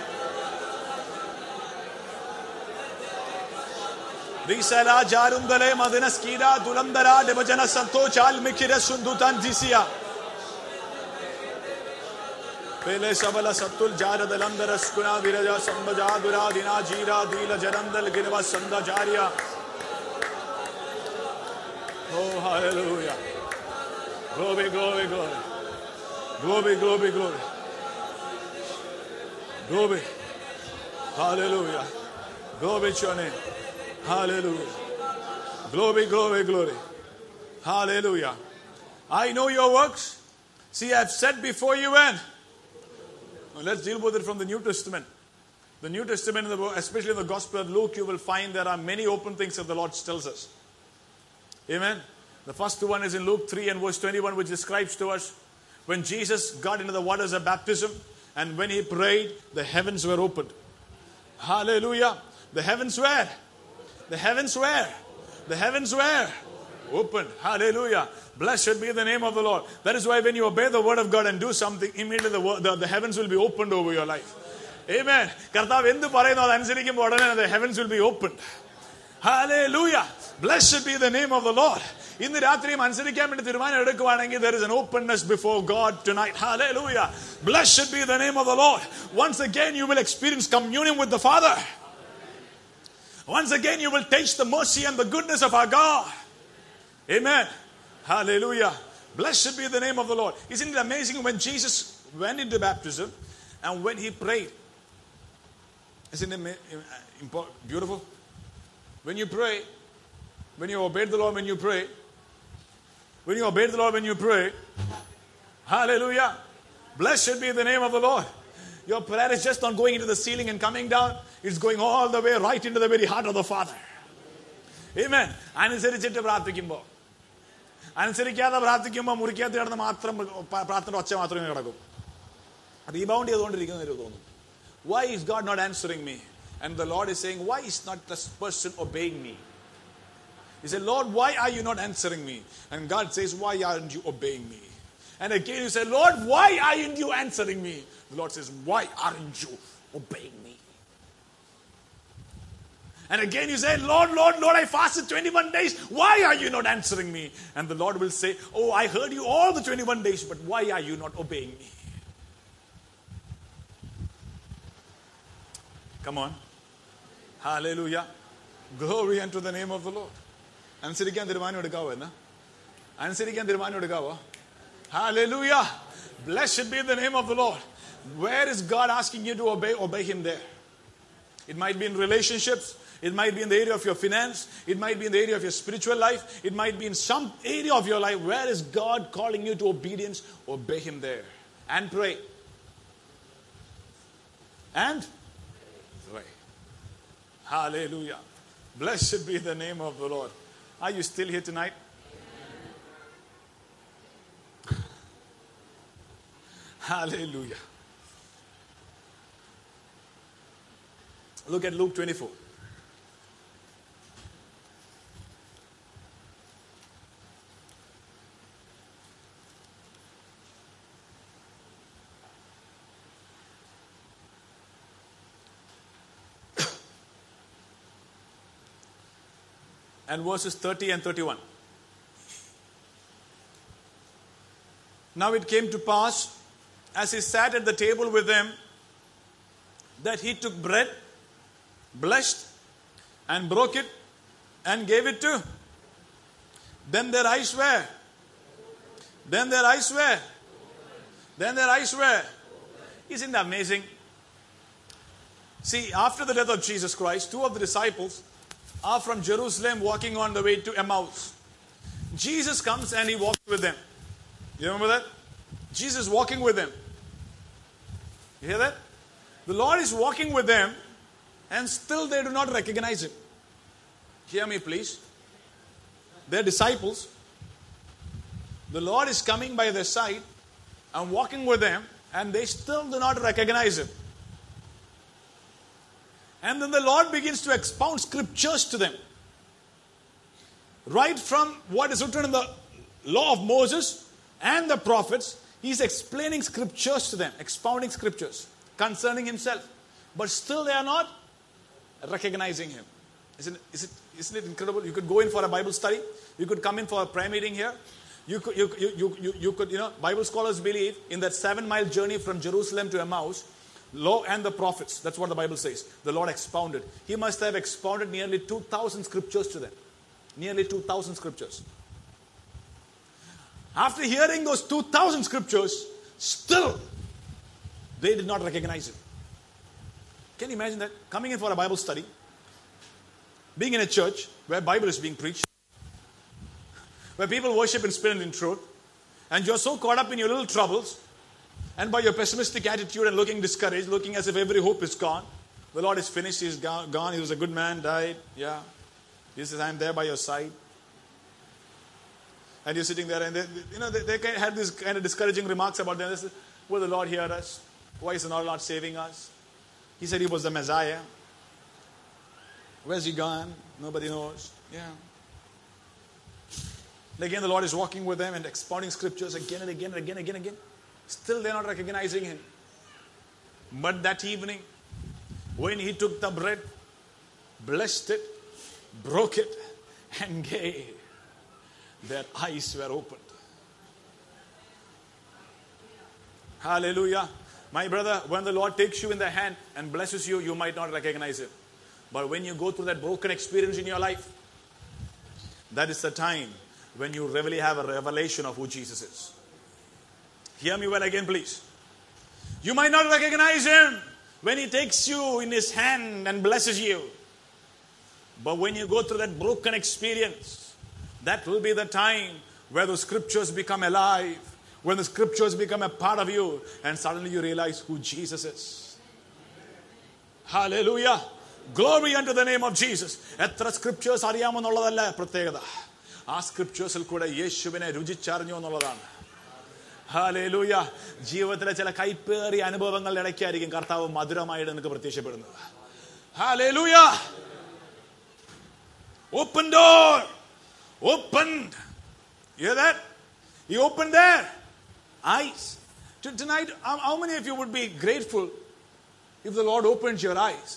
Risala Jarundale Madinaskira, Dulandara, Devajana Santo, Chal Mikira Sundutan Disia. Pele Sabala Satul Jara, the Landara Skuna, Viraja Sambaja, Dura, Dina Jira, Dila Jarandal, Girava Sandajaria. Oh, hallelujah. Glory, glory, glory. Glory, glory, glory. Glory. Hallelujah. Glory to your name. Hallelujah. Glory, glory, glory. Hallelujah. I know your works. See, I've set before you and now let's deal with it from the New Testament. The New Testament, especially in the Gospel of Luke, you will find there are many open things that the Lord tells us. Amen. The first one is in Luke three and verse twenty-one, which describes to us when Jesus got into the waters of baptism and when he prayed, the heavens were opened. Hallelujah. The heavens were. The heavens were. The heavens were opened. Hallelujah. Blessed be the name of the Lord. That is why when you obey the word of God and do something, immediately the, the, the heavens will be opened over your life. Amen. The heavens will be opened. Hallelujah. Blessed be the name of the Lord. ഇന്ന് രാത്രിയും അനുസരിക്കാൻ വേണ്ടി തീരുമാനം എടുക്കുവാണെങ്കിൽ there is an openness before God tonight. Hallelujah. Blessed be the name of the Lord. Once again you will experience communion with the Father. Once again you will taste the mercy and the goodness of our God. Amen. Hallelujah. Blessed be the name of the Lord. Isn't it amazing when Jesus went into baptism and when he prayed? Isn't it beautiful? When you pray, when you obey the Lord, when you pray, when you obey the Lord, when you pray, hallelujah, blessed be the name of the Lord. Your prayer is just not going into the ceiling and coming down. It's going all the way right into the very heart of the Father. Amen. അനുസരിച്ചിട്ട് പ്രാർത്ഥിക്കുമ്പോൾ അനുസരിക്കാതെ പ്രാർത്ഥിക്കുമ്പോൾ മുറിക്കാത്ത കിടന്ന് മാത്രം പ്രാർത്ഥന ഒച്ച മാത്രമേ കിടക്കും. റീബൗണ്ട് ചെയ്തുകൊണ്ടിരിക്കുന്ന ഒരു തോന്നും. Why is God not answering me? And the Lord is saying, why is not this person obeying me? He said, Lord, why are you not answering me? And God says, why aren't you obeying me? And again you say, Lord, why aren't you answering me? The Lord says, why aren't you obeying me? And again you say, Lord, Lord, Lord, I fasted twenty-one days. Why are you not answering me? And the Lord will say, oh, I heard you all the twenty-one days, but why are you not obeying me? Come on. Hallelujah. Glory unto the name of the Lord. അനുസരിക്കാൻ തീരുമാനം എടുക്കാവോ എന്നാ? അനുസരിക്കാൻ തീരുമാനം എടുക്കാവോ? Hallelujah. Blessed be the name of the Lord. Where is God asking you to obey? Obey Him there. It might be in relationships. It might be in the area of your finance. It might be in the area of your spiritual life. It might be in some area of your life. Where is God calling you to obedience? Obey Him there. And pray. And pray. Hallelujah. Blessed be the name of the Lord. Are you still here tonight? Hallelujah. Look at Luke twenty-four. And verses thirty and thirty-one. Now it came to pass, as he sat at the table with them, that he took bread, blessed, and broke it, and gave it to. Then their eyes were. Then their eyes were. Then their eyes were. Isn't that amazing? See, after the death of Jesus Christ, two of the disciples are from Jerusalem walking on the way to Emmaus. Jesus comes and he walks with them. You remember that? Jesus walking with them. You hear that? The Lord is walking with them and still they do not recognize Him. Hear me please. They're disciples. The Lord is coming by their side and walking with them and they still do not recognize Him. And then the Lord begins to expound scriptures to them. Right from what is written in the law of Moses and the prophets, He's explaining scriptures to them, expounding scriptures concerning Himself. But still they are not recognizing Him. Isn't, is it, isn't it incredible? You could go in for a Bible study. You could come in for a prayer meeting here. You could, you, you, you, you, you could, you know, Bible scholars believe in that seven mile journey from Jerusalem to Emmaus, law and the prophets. That's what the Bible says. The Lord expounded. He must have expounded nearly two thousand scriptures to them. Nearly two thousand scriptures. After hearing those two thousand scriptures, still they did not recognize Him. Can you imagine that? Coming in for a Bible study, being in a church where Bible is being preached, where people worship in spirit and in truth, and you're so caught up in your little troubles, and by your pessimistic attitude and looking discouraged, looking as if every hope is gone. The Lord is finished, He's gone, He was a good man, died, yeah. He says, I'm there by your side. And you're sitting there and they, you know, they, they had these kind of discouraging remarks about them. They said, will the Lord hear us? Why is the Lord not saving us? He said He was the Messiah. Where's He gone? Nobody knows. Yeah. And again, the Lord is walking with them and expounding scriptures again and again and again and again and again. Still they're not recognizing Him. But that evening, when He took the bread, blessed it, broke it, and gave. their eyes were opened. Hallelujah. My brother, when the Lord takes you in the hand and blesses you, you might not recognize Him. But when you go through that broken experience in your life, that is the time when you really have a revelation of who Jesus is. Hear me well again, please. You might not recognize Him when He takes you in His hand and blesses you. But when you go through that broken experience, that will be the time where the scriptures become alive. When the scriptures become a part of you, and suddenly you realize who Jesus is. Hallelujah. Glory unto the name of Jesus. Etra scriptures അറിയാമെന്നുള്ളതല്ല പ്രത്യേകത. ആ സ്ക്രിപ്റ്റേഴ്സിൽ കൂടെ യേശുവിനെ രുചിച്ചറിഞ്ഞു എന്നുള്ളതാണ്. Hallelujah. ജീവിതത്തിലെ ചില കൈപ്പേറിയ അനുഭവങ്ങളുടെ ഇടയ്ക്കായിരിക്കും കർത്താവ് മധുരമായിട്ട് നിനക്ക് പ്രത്യക്ഷപ്പെടുന്നത്. Hallelujah. Open door. Opened. You hear that? He opened their eyes. Tonight, how many of you would be grateful if the Lord opens your eyes?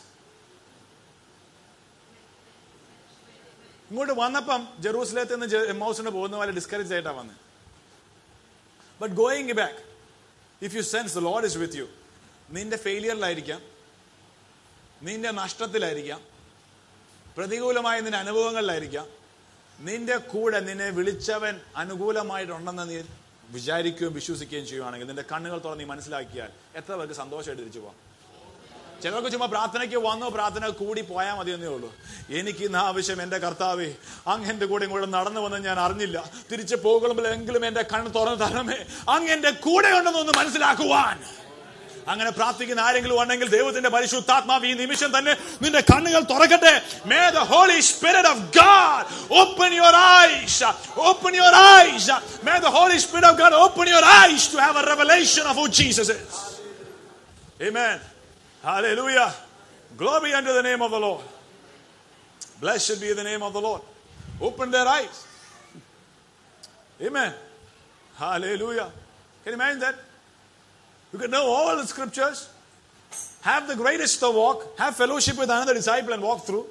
ഇങ്ങോട്ട് വന്നപ്പം ജെറൂസലേത്തിൽ നിന്ന് എമ്മൗസിന് പോകുന്ന പോലെ ഡിസ്കറേജ് ആയിട്ടാണ് വന്നത്. But going back, if you sense the lord is with you, നിന്റെ ഫെയിലിയറിലായിരിക്കാം, നിന്റെ നഷ്ടത്തിലായിരിക്കാം, പ്രതികൂലമായ നിന്റെ അനുഭവങ്ങളിലായിരിക്കാം, നിന്റെ കൂടെ നിന്നെ വിളിച്ചവൻ അനുകൂലമായിട്ടുണ്ടെന്ന് നീ വിചാരിക്കുകയും വിശ്വസിക്കുകയും ചെയ്യുവാണെങ്കിൽ നിന്റെ കണ്ണുകൾ തുറന്ന് നീ മനസ്സിലാക്കിയാൽ എത്ര പേർക്ക് സന്തോഷമായിട്ട് തിരിച്ചു പോകാം. ചിലർക്ക് ചുമ്മാ പ്രാർത്ഥനയ്ക്ക് വന്നോ പ്രാർത്ഥന കൂടി പോയാൽ മതിയെന്നേ ഉള്ളൂ. എനിക്ക് ഇന്ന് ആവശ്യം എന്റെ കർത്താവേ, അങ്ങ് എന്റെ കൂടെ ഇങ്ങോട്ട് നടന്നു വന്ന് ഞാൻ അറിഞ്ഞില്ല, തിരിച്ചു പോകുമ്പോഴെങ്കിലും എന്റെ കണ്ണ് തുറന്നു തരണമേ, അങ്ങ് എന്റെ കൂടെ ഉണ്ടെന്നൊന്ന് മനസ്സിലാക്കുവാൻ. അങ്ങനെ പ്രാർത്ഥിക്കുന്ന ആരെങ്കിലും ഉണ്ടെങ്കിൽ ദൈവത്തിന്റെ പരിശുദ്ധാത്മാവ് ഈ നിമിഷം തന്നെ നിന്റെ കണ്ണുകൾ തുറക്കട്ടെ. May the Holy Spirit of God open your eyes. Open your eyes. May the Holy Spirit of God open your eyes to have a revelation of who Jesus is. Amen. Hallelujah. Glory unto the name of the Lord. Blessed be the name of the Lord. Open their eyes. Amen. Hallelujah. Can you imagine that? You can know all the scriptures, have the greatest of walk, have fellowship with another disciple and walk through.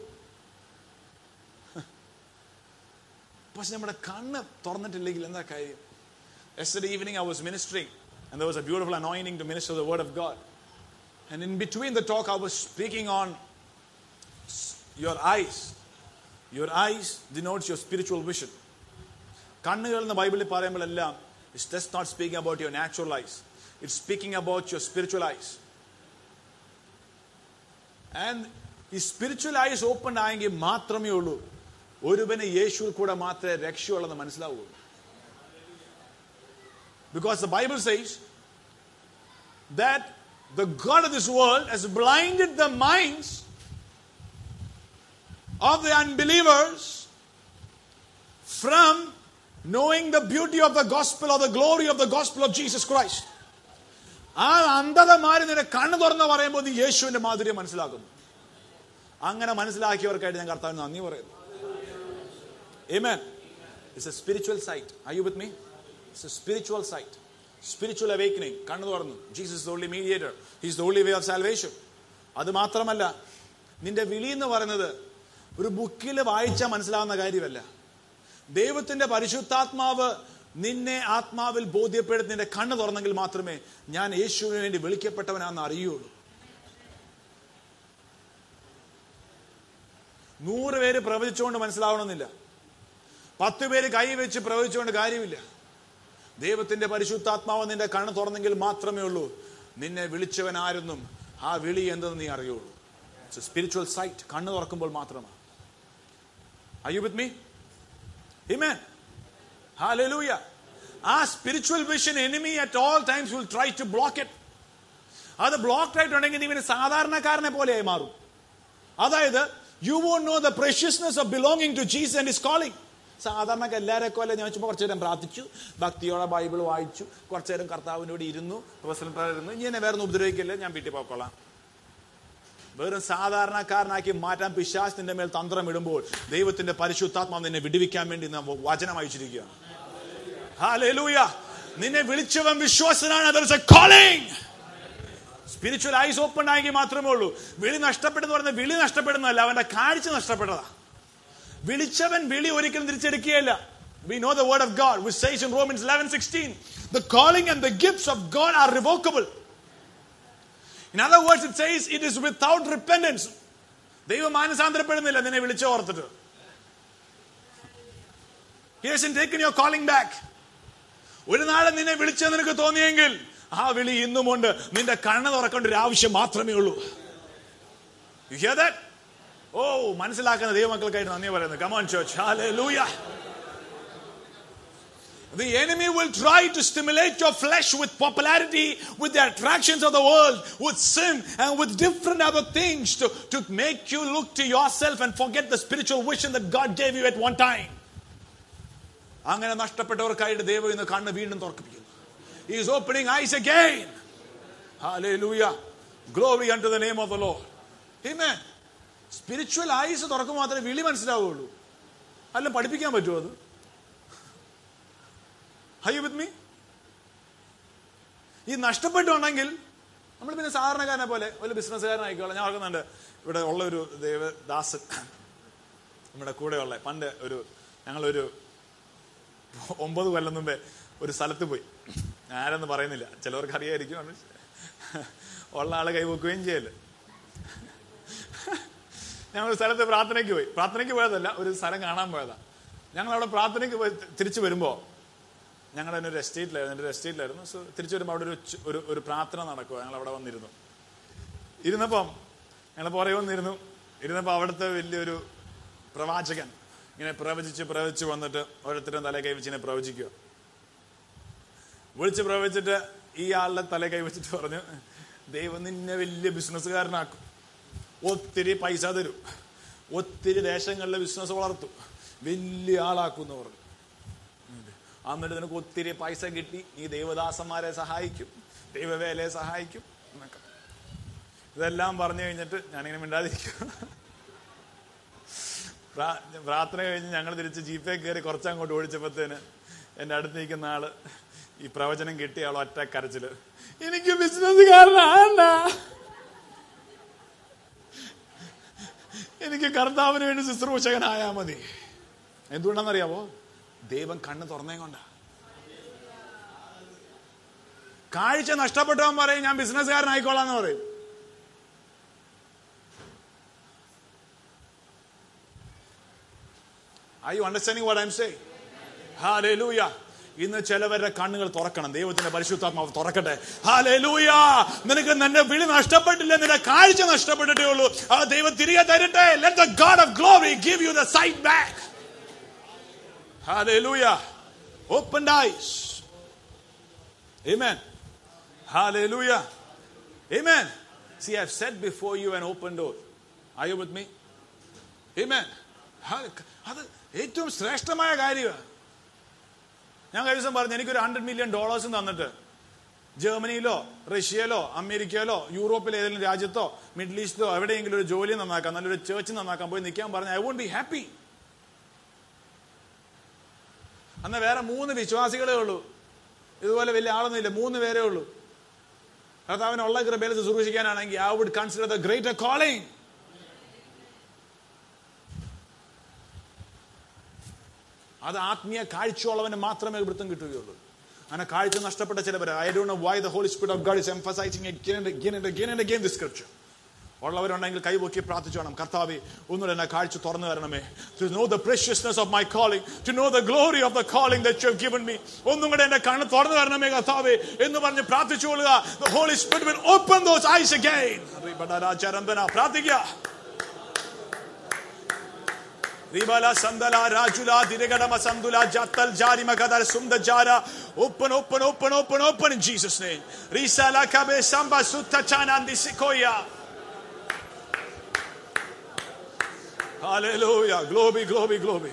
പക്ഷെ നമ്മുടെ കണ്ണ് തുറന്നിട്ടില്ലെങ്കിൽ എന്താ കാര്യം? Yesterday evening I was ministering and there was a beautiful anointing to minister the word of God. And in between the talk I was speaking on your eyes. Your eyes denotes your spiritual vision. കണ്ണുകൾ എന്ന് ബൈബിളിൽ പറയുമ്പോഴെല്ലാം it's just not speaking about your natural eyes. It's speaking about your spiritual eyes. And ഈ spiritual eyes open ആയെങ്കിൽ മാത്രമേ ഉള്ളൂ ഒരുവന് യേശുവിൽ കൂടെ മാത്രമേ രക്ഷയുള്ളെന്ന് മനസ്സിലാവൂ. Because the Bible says that the God of this world has blinded the minds of the unbelievers from knowing the beauty of the gospel or the glory of the gospel of Jesus Christ. ആ അന്ധതമാരി നിന്റെ കണ്ണ് തുറന്ന് പറയുമ്പോൾ നീ യേശുവിന്റെ മാധുര്യം മനസ്സിലാക്കുന്നു. അങ്ങനെ മനസ്സിലാക്കിയവർക്കായിട്ട് ഞാൻ കർത്താവിന് നന്ദി പറയുന്നു. Amen. It's a spiritual sight. Are you with me? It's a spiritual sight. Spiritual awakening. കണ്ണ് തുറന്നു. Jesus is the only mediator. He's the only way of salvation. അത് മാത്രമല്ല, നിന്റെ വിളി എന്ന് പറയുന്നത് ഒരു ബുക്കിൽ വായിച്ചാൽ മനസ്സിലാവുന്ന കാര്യമല്ല. ദൈവത്തിന്റെ പരിശുദ്ധാത്മാവ് നിന്നെ ആത്മാവിൽ ബോധ്യപ്പെടുത്തി നിന്റെ കണ്ണ് തുറന്നെങ്കിൽ മാത്രമേ ഞാൻ യേശുവിന് വേണ്ടി വിളിക്കപ്പെട്ടവനാണെന്ന് അറിയുള്ളൂ. നൂറ് പേര് പ്രവചിച്ചുകൊണ്ട് മനസ്സിലാവണമെന്നില്ല. പത്ത് പേര് കൈവച്ച് പ്രവചിച്ചുകൊണ്ട് കാര്യമില്ല. ദൈവത്തിന്റെ പരിശുദ്ധാത്മാവ് നിന്റെ കണ്ണ് തുറന്നെങ്കിൽ മാത്രമേ ഉള്ളൂ നിന്നെ വിളിച്ചവൻ ആരെന്നും ആ വിളി എന്തെന്ന് നീ അറിയുള്ളൂ. It's a spiritual sight. കണ്ണ് തുറക്കുമ്പോൾ മാത്രമാണ്. Are you with me? Amen. Hallelujah. Our spiritual vision enemy at all times will try to block it. അത് ബ്ലോക്ക് ആയിട്ടുണ്ടെങ്കിൽ നീ പിന്നെ സാധാരണക്കാരനെ പോലെയായി മാറും. അതായത് you won't know the preciousness of belonging to Jesus and His calling. സാധാരണക്ക് എല്ലാവരെയൊക്കെ അല്ലേ ഞാൻ വെച്ചപ്പോൾ കുറച്ചു നേരം പ്രാർത്ഥിച്ചു, ഭക്തിയോടെ ബൈബിൾ വായിച്ചു, കുറച്ചു നേരം കർത്താവിനോട് ഇരുന്നു, ഇരുന്നു, ഇനി എന്നെ വേറെ ഒന്നും ഉപദ്രവിക്കില്ല, ഞാൻ വീട്ടിൽ പോയിക്കൊള്ളാം. വെറും സാധാരണക്കാരനാക്കി മാറ്റാൻ പിശാച് നിന്റെ മേൽ തന്ത്രം ഇടുമ്പോൾ ദൈവത്തിന്റെ പരിശുദ്ധാത്മാവ് നിന്നെ വിടുവിക്കാൻ വേണ്ടി വചനം അയച്ചിരിക്കുകയാണ്. ഹല്ലേലൂയ. നിന്നെ വിളിച്ചവൻ വിശ്വാസനാണ്. there is a calling. Spiritual eyes open ആയെങ്കിൽ മാത്രമേ ഉള്ളൂ. വിളി നഷ്ടപ്പെടുന്ന പറയുന്നത് വിളി നഷ്ടപ്പെടുന്നതല്ല, അവന്റെ കാഴ്ച നഷ്ടപ്പെട്ടതാ. വിളിച്ചവൻ വിളി ഒരിക്കലും തിരിച്ചെടുക്കുകയല്ല. We know the word of God, which says in Romans eleven sixteen, the calling and the gifts of God are revocable. In other words, it says it is without repentance. ദൈവം മാനസാന്തരപ്പെടുന്നില്ല നിന്നെ വിളിച്ചു ഓർത്തിട്ട്. He hasn't taken your calling back. ഒരു നാളെ നിന്നെ വിളിച്ചെന്ന് നിനക്ക് തോന്നിയെങ്കിൽ ആ വിളി ഇന്നുമുണ്ട്. നിന്റെ കണ്ണ് തുറക്കേണ്ട ഒരു ആവശ്യം മാത്രമേ ഉള്ളൂ. You hear that? Oh, മനസ്സിലാക്കുന്ന ദൈവമക്കൾക്കായിട്ട് നന്ദി പറയുന്നു. Come on, church. Hallelujah. The enemy will try to stimulate your flesh with popularity, with the attractions of the world, with sin, and with different other things to, to make you look to yourself and forget the spiritual vision that God gave you at one time. അങ്ങനെ നഷ്ടപ്പെട്ടവർക്കായിട്ട് ദൈവം ഇന്ന് കണ്ണ് വീണ്ടും തുറപ്പിക്കുന്നു. He is opening eyes again. Hallelujah. Glory unto the name of the Lord. Amen. Spiritual eyes തുറക്കുമ്പോൾ മാത്രമേ വിളി മനസ്സിലാവുള്ളൂ. അല്ല പഠിപ്പിക്കാൻ പറ്റുമോ അത്? Are you with me? ഈ നഷ്ടപ്പെട്ടുണ്ടെങ്കിൽ നമ്മൾ പിന്നെ സാധാരണക്കാരനെ പോലെ ഒരു ബിസിനസ്സുകാരനായിക്കോളാം. ഞാൻ ഓർക്കുന്നുണ്ട് ഇവിടെ ഉള്ള ഒരു ദേവദാസൻ നമ്മുടെ കൂടെയുള്ള പണ്ട് ഒരു ഞങ്ങളൊരു ഒമ്പത് കൊല്ലം മുമ്പേ ഒരു സ്ഥലത്ത് പോയി. ആരെന്ന് പറയുന്നില്ല, ചിലവർക്ക് അറിയായിരിക്കും. ഉള്ള ആളെ കൈവെക്കുകയും ചെയ്യല്. ഞങ്ങളൊരു സ്ഥലത്ത് പ്രാർത്ഥനയ്ക്ക് പോയി. പ്രാർത്ഥനയ്ക്ക് പോയതല്ല, ഒരു സ്ഥലം കാണാൻ പോയതാ. ഞങ്ങളവിടെ പ്രാർത്ഥനയ്ക്ക് പോയി തിരിച്ചു വരുമ്പോൾ ഞങ്ങളുടെ ഒരു എസ്റ്റേറ്റിലായിരുന്നു എൻ്റെ ഒരു എസ്റ്റേറ്റിലായിരുന്നു സോ തിരിച്ചു വരുമ്പോൾ അവിടെ ഒരു ഒരു പ്രാർത്ഥന നടക്കുക. ഞങ്ങൾ അവിടെ വന്നിരുന്നു. ഇരുന്നപ്പം ഞങ്ങൾ പുറകെ വന്നിരുന്നു. ഇരുന്നപ്പോൾ അവിടുത്തെ വലിയൊരു പ്രവാചകൻ ഇങ്ങനെ പ്രവചിച്ച് പ്രവചിച്ച് വന്നിട്ട് ഓരോരുത്തരും തല കൈവച്ച് ഇങ്ങനെ പ്രവചിക്കുക. വിളിച്ച് പ്രവചിച്ചിട്ട് ഈ ആളുടെ തല കൈവച്ചിട്ട് പറഞ്ഞു, ദൈവം നിന്നെ വലിയ ബിസിനസ്സുകാരനാക്കും, ഒത്തിരി പൈസ തരും, ഒത്തിരി ദേശങ്ങളിലെ ബിസിനസ് വളർത്തും, വലിയ ആളാക്കും എന്ന് പറഞ്ഞു. എന്നിട്ട് നിനക്ക് ഒത്തിരി പൈസ കിട്ടി, നീ ദൈവദാസന്മാരെ സഹായിക്കും, ദൈവവേലയെ സഹായിക്കും എന്നൊക്കെ. ഇതെല്ലാം പറഞ്ഞു കഴിഞ്ഞിട്ട് ഞാനിങ്ങനെ മിണ്ടാതിരിക്കും. പ്രാർത്ഥന കഴിഞ്ഞ് ഞങ്ങൾ തിരിച്ച് ജീപ്പേ കയറി കുറച്ചങ്ങോട്ട് ഓടിച്ചപ്പോഴത്തേന് എൻ്റെ അടുത്ത് നിൽക്കുന്ന ആള് ഈ പ്രവചനം കിട്ടിയ ആൾ ഒറ്റ കരച്ചില്, എനിക്ക് ബിസിനസ്സുകാരനാണ്ട, എനിക്ക് കർത്താവിന് വേണ്ടി ശുശ്രൂഷകനായാ മതി. എന്തുകൊണ്ടാണെന്നറിയാമോ? ദൈവം കണ്ണ് തുറന്നേ കൊണ്ടാ. കാഴ്ച നഷ്ടപ്പെട്ടവൻ പറയും ഞാൻ ബിസിനസ്സുകാരനായിക്കോളാന്ന് പറയും. Are you understanding what I'm saying? Hallelujah. ഇന്ന് ചിലവരുടെ കണ്ണുകൾ തുറക്കണം. ദൈവത്തിന്റെ പരിശുദ്ധാത്മാവ് തുറക്കട്ടെ. ഹല്ലേലൂയ. നിനക്ക് നിന്റെ വിളി നഷ്ടപ്പെട്ടില്ല, നിന്റെ കാഴ്ച നഷ്ടപ്പെട്ടിട്ടേ ഉള്ളൂ. ആ ദൈവം തിരികെ തരട്ടെ. Let the God of glory give you the sight back. Hallelujah. Opened eyes. Amen. Hallelujah. Amen. See, I've set before you an open door. Are you with me? Amen. അത് ഏറ്റവും ശ്രേഷ്ഠമായ കാര്യമാണ്. ഞാൻ കഴിഞ്ഞ ദിവസം പറഞ്ഞു, എനിക്കൊരു ഹൺഡ്രഡ് മില്യൺ ഡോളേഴ്സ് തന്നിട്ട് ജർമ്മനിയിലോ റഷ്യയിലോ അമേരിക്കയിലോ യൂറോപ്പിലെ ഏതെങ്കിലും രാജ്യത്തോ മിഡിൽ ഈസ്റ്റിലോ എവിടെയെങ്കിലും ഒരു ജോലി നന്നാക്കാൻ, നല്ലൊരു ചേർച്ച് നന്നാക്കാൻ പോയി നിൽക്കാൻ പറഞ്ഞാൽ ഐ വോണ്ട് ബി ഹാപ്പി. അന്ന് വേറെ മൂന്ന് വിശ്വാസികളേ ഉള്ളൂ. ഇതുപോലെ വലിയ ആളൊന്നും ഇല്ല, മൂന്ന് പേരേ ഉള്ളൂ. കർത്താവിനുള്ള കൃപയിൽ ശുശ്രൂഷിക്കാനാണെങ്കിൽ I would consider the greater calling. അത് ആത്മീയ കാഴ്ചയുള്ളവന് മാത്രമേ വൃത്തം കിട്ടുകയുള്ളൂ. അങ്ങനെ കാഴ്ച നഷ്ടപ്പെട്ട ചിലവർ, I don't know why the holy spirit of god is emphasising again and again and again and again this scripture. ഉള്ളവരുണ്ടെങ്കിൽ കൈപൊക്കി പ്രാർത്ഥിച്ചു വേണം, കർത്താവേ ഒന്നുകൂടെ എന്നെ കാഴ്ച തുറന്നു തരണമേ. To know the preciousness of my calling, to know the glory of the calling that you have given me. ഒന്നും കൂടെ എന്റെ കണ്ണ് തുറന്നു തരണമേ കർത്താവേ എന്ന് പറഞ്ഞ് പ്രാർത്ഥിച്ചുകൊള്ളുക. The Holy Spirit will open those eyes again. പ്രാർത്ഥിക്കുക. Ribala sandala rajula diregada sandula jatal jari magadar sumda jara. Open, open, open, open, open in Jesus' name. Risala kabe samba sutta chanandi sikoya. Hallelujah. Glory, glory, glory.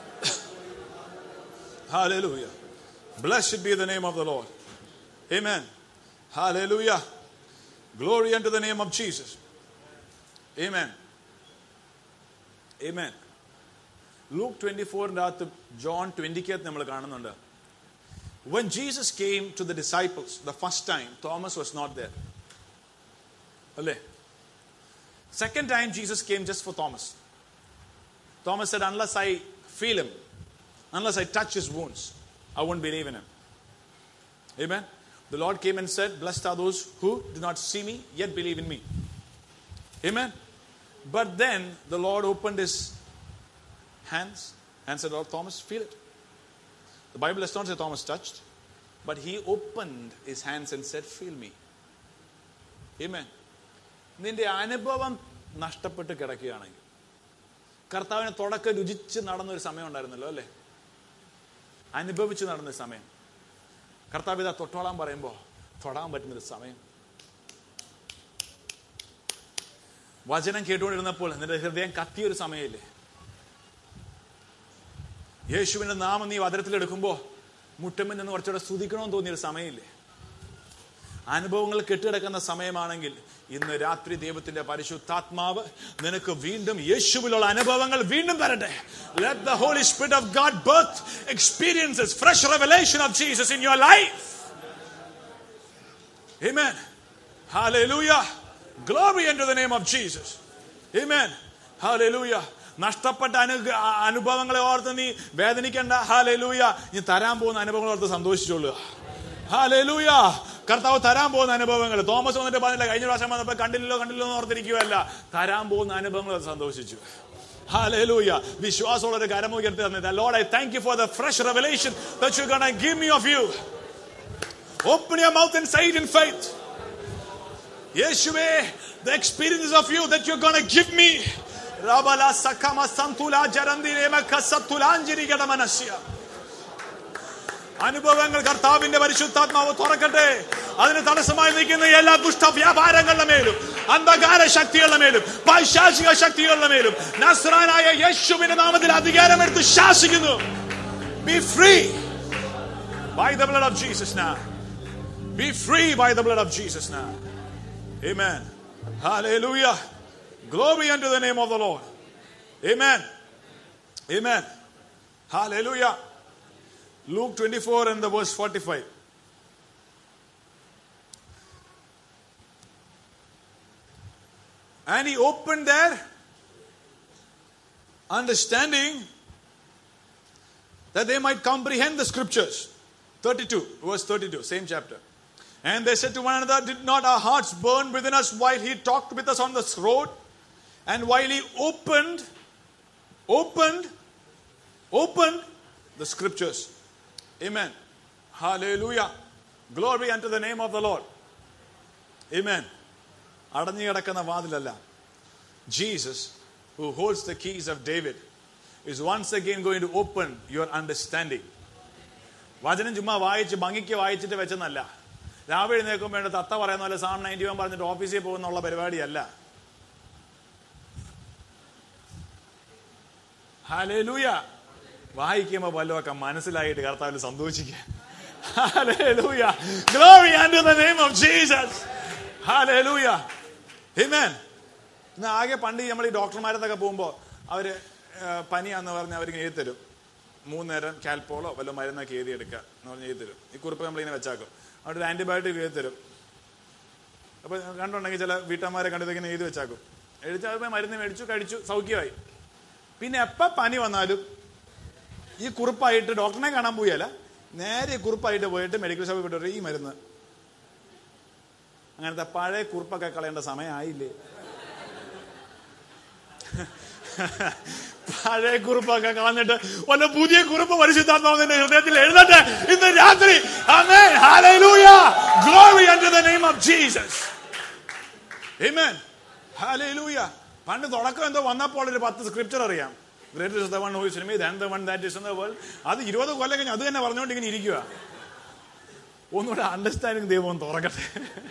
Hallelujah. Blessed be the name of the Lord. Amen. Hallelujah. Glory unto the name of Jesus. Amen. Amen. Luke twenty-four and John twenty നമ്മൾ കാണുന്നുണ്ട്. When Jesus came to the disciples the first time, Thomas was not there. അല്ലേ? Second time Jesus came just for Thomas. Thomas said, unless I feel him, unless I touch his wounds, I won't believe in him. Amen. The Lord came and said, blessed are those who do not see me, yet believe in me. Amen. But then the Lord opened his hands and said, oh, Thomas, feel it. The Bible does not say Thomas touched, but he opened his hands and said, feel me. Amen. നിന്റെ അനുഭവം നഷ്ടപ്പെട്ട് കിടക്കുകയാണെങ്കിൽ, കർത്താവിനെ തുടക്കം രുചിച്ച് നടന്നൊരു സമയം ഉണ്ടായിരുന്നല്ലോ അല്ലേ? അനുഭവിച്ച് നടന്ന സമയം. കർത്താവ് ഇതാ തൊട്ടോളാൻ പറയുമ്പോൾ തൊടാൻ പറ്റുന്നൊരു സമയം. വചനം കേട്ടുകൊണ്ടിരുന്നപ്പോൾ നിന്റെ ഹൃദയം കത്തിയൊരു സമയമില്ലേ? യേശുവിന്റെ നാമം നീ വചനത്തിലെടുക്കുമ്പോൾ മുട്ടമ്പിൽ നിന്ന് കുറച്ചുകൂടെ സ്തുതിക്കണമെന്ന് തോന്നിയൊരു സമയമില്ലേ? അനുഭവങ്ങൾ കെട്ടിടക്കുന്ന സമയമാണെങ്കിൽ ഇന്ന് രാത്രി ദൈവത്തിന്റെ പരിശുദ്ധാത്മാവ് നിനക്ക് വീണ്ടും യേശുവിലുള്ള അനുഭവങ്ങൾ വീണ്ടും തരട്ടെ. Let the Holy Spirit of God birth experiences, fresh revelation of Jesus in your life. Amen. Hallelujah. Glory unto the name of Jesus. Amen. Hallelujah. നഷ്ടപ്പെട്ട അനു അനുഭവങ്ങളെ ഓർത്ത് നീ വേദനിക്കണ്ട. ഹാലേലൂയ. നീ തരാൻ പോകുന്ന അനുഭവങ്ങൾ ഓർത്ത് സന്തോഷിച്ചോളുക. ഹാലേലൂയ. കർത്താവ് തരാൻ പോകുന്ന അനുഭവങ്ങൾ. തോമസ് വന്നിട്ട് പറഞ്ഞില്ല, കഴിഞ്ഞ പ്രാവശ്യം വന്നപ്പോൾ കണ്ടില്ലല്ലോ കണ്ടില്ലോ എന്ന് ഓർത്തിരിക്കുകയല്ല, തരാൻ പോകുന്ന അനുഭവങ്ങൾ സന്തോഷിച്ചു. Hallelujah. വിശ്വാസമുള്ള കരം ഉയർത്തി തന്നത്. Lord, I thank you for the fresh revelation that you're going to give me of you. Open your mouth and say it in faith. Yeshua, the experiences of you that you're going to give me. Rabala sakama santula jarandire makasatulanjiri gadamanasya. അനുഭവങ്ങൾ കർത്താവിന്റെ പരിശുദ്ധാത്മാവ് തുറക്കട്ടെ. അതിന് തടസ്സമായി നിൽക്കുന്ന എല്ലാ ദുഷ്ട വ്യാപാരങ്ങളുടെ മേലും, അന്ധകാര ശക്തികളുടെ മേലും, പൈശാചിക ശക്തികളുടെ മേലും നസ്രാനായ യേശുവിന്റെ നാമത്തിൽ അധികാരമെടുത്ത് ശാസിക്കുന്നു. Be free by the blood of Jesus now. Be free by the blood of Jesus now. Amen. Hallelujah. Glory unto the name of the Lord. Amen. Amen. Hallelujah. Luke twenty-four and the verse forty-five. And he opened their understanding that they might comprehend the scriptures. thirty-two, verse thirty-two, same chapter. And they said to one another, did not our hearts burn within us while he talked with us on this road? And while he opened, opened, opened the scriptures. Amen. Hallelujah. Glory unto the name of the Lord. Amen. അടഞ്ഞു കിടക്കുന്ന വാതിലല്ല. Jesus, who holds the keys of David, is once again going to open your understanding. വചനം ചുമ്മാ വായിച്ച് ഭംഗിക്ക് വായിച്ചിട്ട് വെച്ചെന്നല്ല. രാവിലെ എഴുന്നേൽക്കുമ്പോൾ വേണ്ട തത്ത പറയുന്ന പോലെ സാം നയൻറ്റി വൺ പറഞ്ഞിട്ട് ഓഫീസിൽ പോകുന്നുള്ള പരിപാടിയല്ല. ഹല്ലേലൂയ. വായിക്കുമ്പോൾ വല്ലതൊക്കെ മനസ്സിലായിട്ട് കർത്താവിൽ സന്തോഷിക്കുക. Hallelujah. Glory unto the name of Jesus. Hallelujah. Amen. ഇന്ന് ആകെ പണ്ട് നമ്മൾ ഈ ഡോക്ടർമാരെന്നൊക്കെ പോകുമ്പോൾ അവര് പനിയാന്ന് പറഞ്ഞ് അവർക്ക് എഴുതി തരും. മൂന്ന് നേരം കാൽപോളോ വല്ല മരുന്നൊക്കെ എഴുതി എടുക്കുക എന്ന് പറഞ്ഞ് എഴുതി തരും. ഈ കുറിപ്പ് നമ്മളിങ്ങനെ വെച്ചാക്കും. അവിടെ ഒരു ആന്റിബയോട്ടിക് എഴുതി തരും. അപ്പൊ കണ്ടുണ്ടെങ്കിൽ ചില വീട്ടമ്മമാരെ കണ്ടിങ്ങനെ എഴുതി വെച്ചാക്കും. എഴുതി മരുന്ന് മേടിച്ചു, കഴിച്ചു, സൗഖ്യമായി. പിന്നെ എപ്പ പനി വന്നാലും ഈ കുറിപ്പായിട്ട് ഡോക്ടറിനെ കാണാൻ പോയല്ല, നേരെ കുറിപ്പായിട്ട് പോയിട്ട് മെഡിക്കൽ ഷോപ്പിൽ പോയിട്ട് ഈ മരുന്ന്. അങ്ങനത്തെ പഴയ കുറിപ്പൊക്കെ കളയേണ്ട സമയമായില്ലേ? പഴയ കുറിപ്പൊക്കെ കളഞ്ഞിട്ട് വല്ല പുതിയ കുറിപ്പ് പരിശുദ്ധാത്മാവിന്റെ ഹൃദയത്തിൽ എഴുതട്ടെ ഇന്ന് രാത്രി. Amen. Hallelujah. Glory unto the name of Jesus. Amen. Hallelujah. പണ്ട് തുടക്കം എന്തോ വന്നപ്പോൾ ഒരു പത്ത് സ്ക്രിപ്ചർ അറിയാം. Greater is the one who is in me than the one that is in the world. അത് ഇരുപത് കൊല്ലം കഴിഞ്ഞ് അത് തന്നെ പറഞ്ഞുകൊണ്ട് ഇങ്ങനെ ഇരിക്കുക. ഒന്നുകൂടെ അണ്ടർസ്റ്റാൻഡിങ് ദൈവം തുറക്കട്ടെ.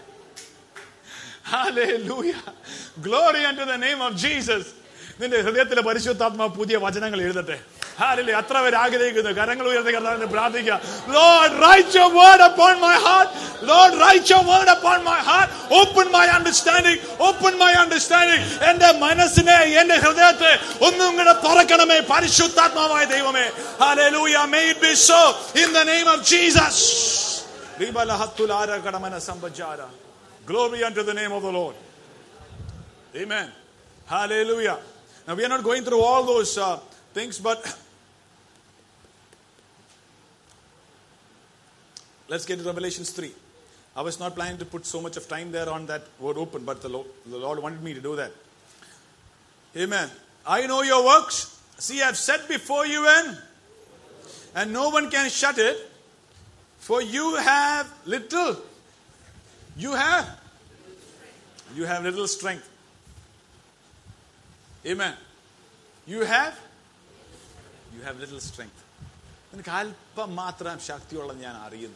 Hallelujah. Glory unto the name of Jesus. നിന്റെ ഹൃദയത്തിലെ പരിശുദ്ധാത്മാവ് പുതിയ വചനങ്ങൾ എഴുതട്ടെ. Hallelujah. അത്ര പേര് ആഗ്രഹിക്കുന്നു. കരങ്ങൾ ഉയർത്തി കർത്താവിനെ പ്രാർത്ഥിക്കുക. Lord, write your word upon my heart. Lord, write your word upon my heart. Open my understanding. Open my understanding. എന്റെ മനസ്സിനെ, എന്റെ ഹൃദയത്തെ ഒന്നും കൂടെ തുറക്കണമേ പരിശുദ്ധാത്മാവായ ദൈവമേ. Hallelujah. May it be so in the name of Jesus. Glory unto the name of the Lord. Amen. Hallelujah. Now we are not going through all those uh, things, but Let's get to Revelations three. I was not planning to put so much of time there on that word open, but the Lord, the Lord wanted me to do that. Amen. I know your works. See, I have set before you an, and no one can shut it. For you have little. You have. You have little strength. Amen. You have. You have little strength. നിനക്ക് അല്പം മാത്രം ശക്തിയുള്ള ഞാൻ അറിയുന്നു.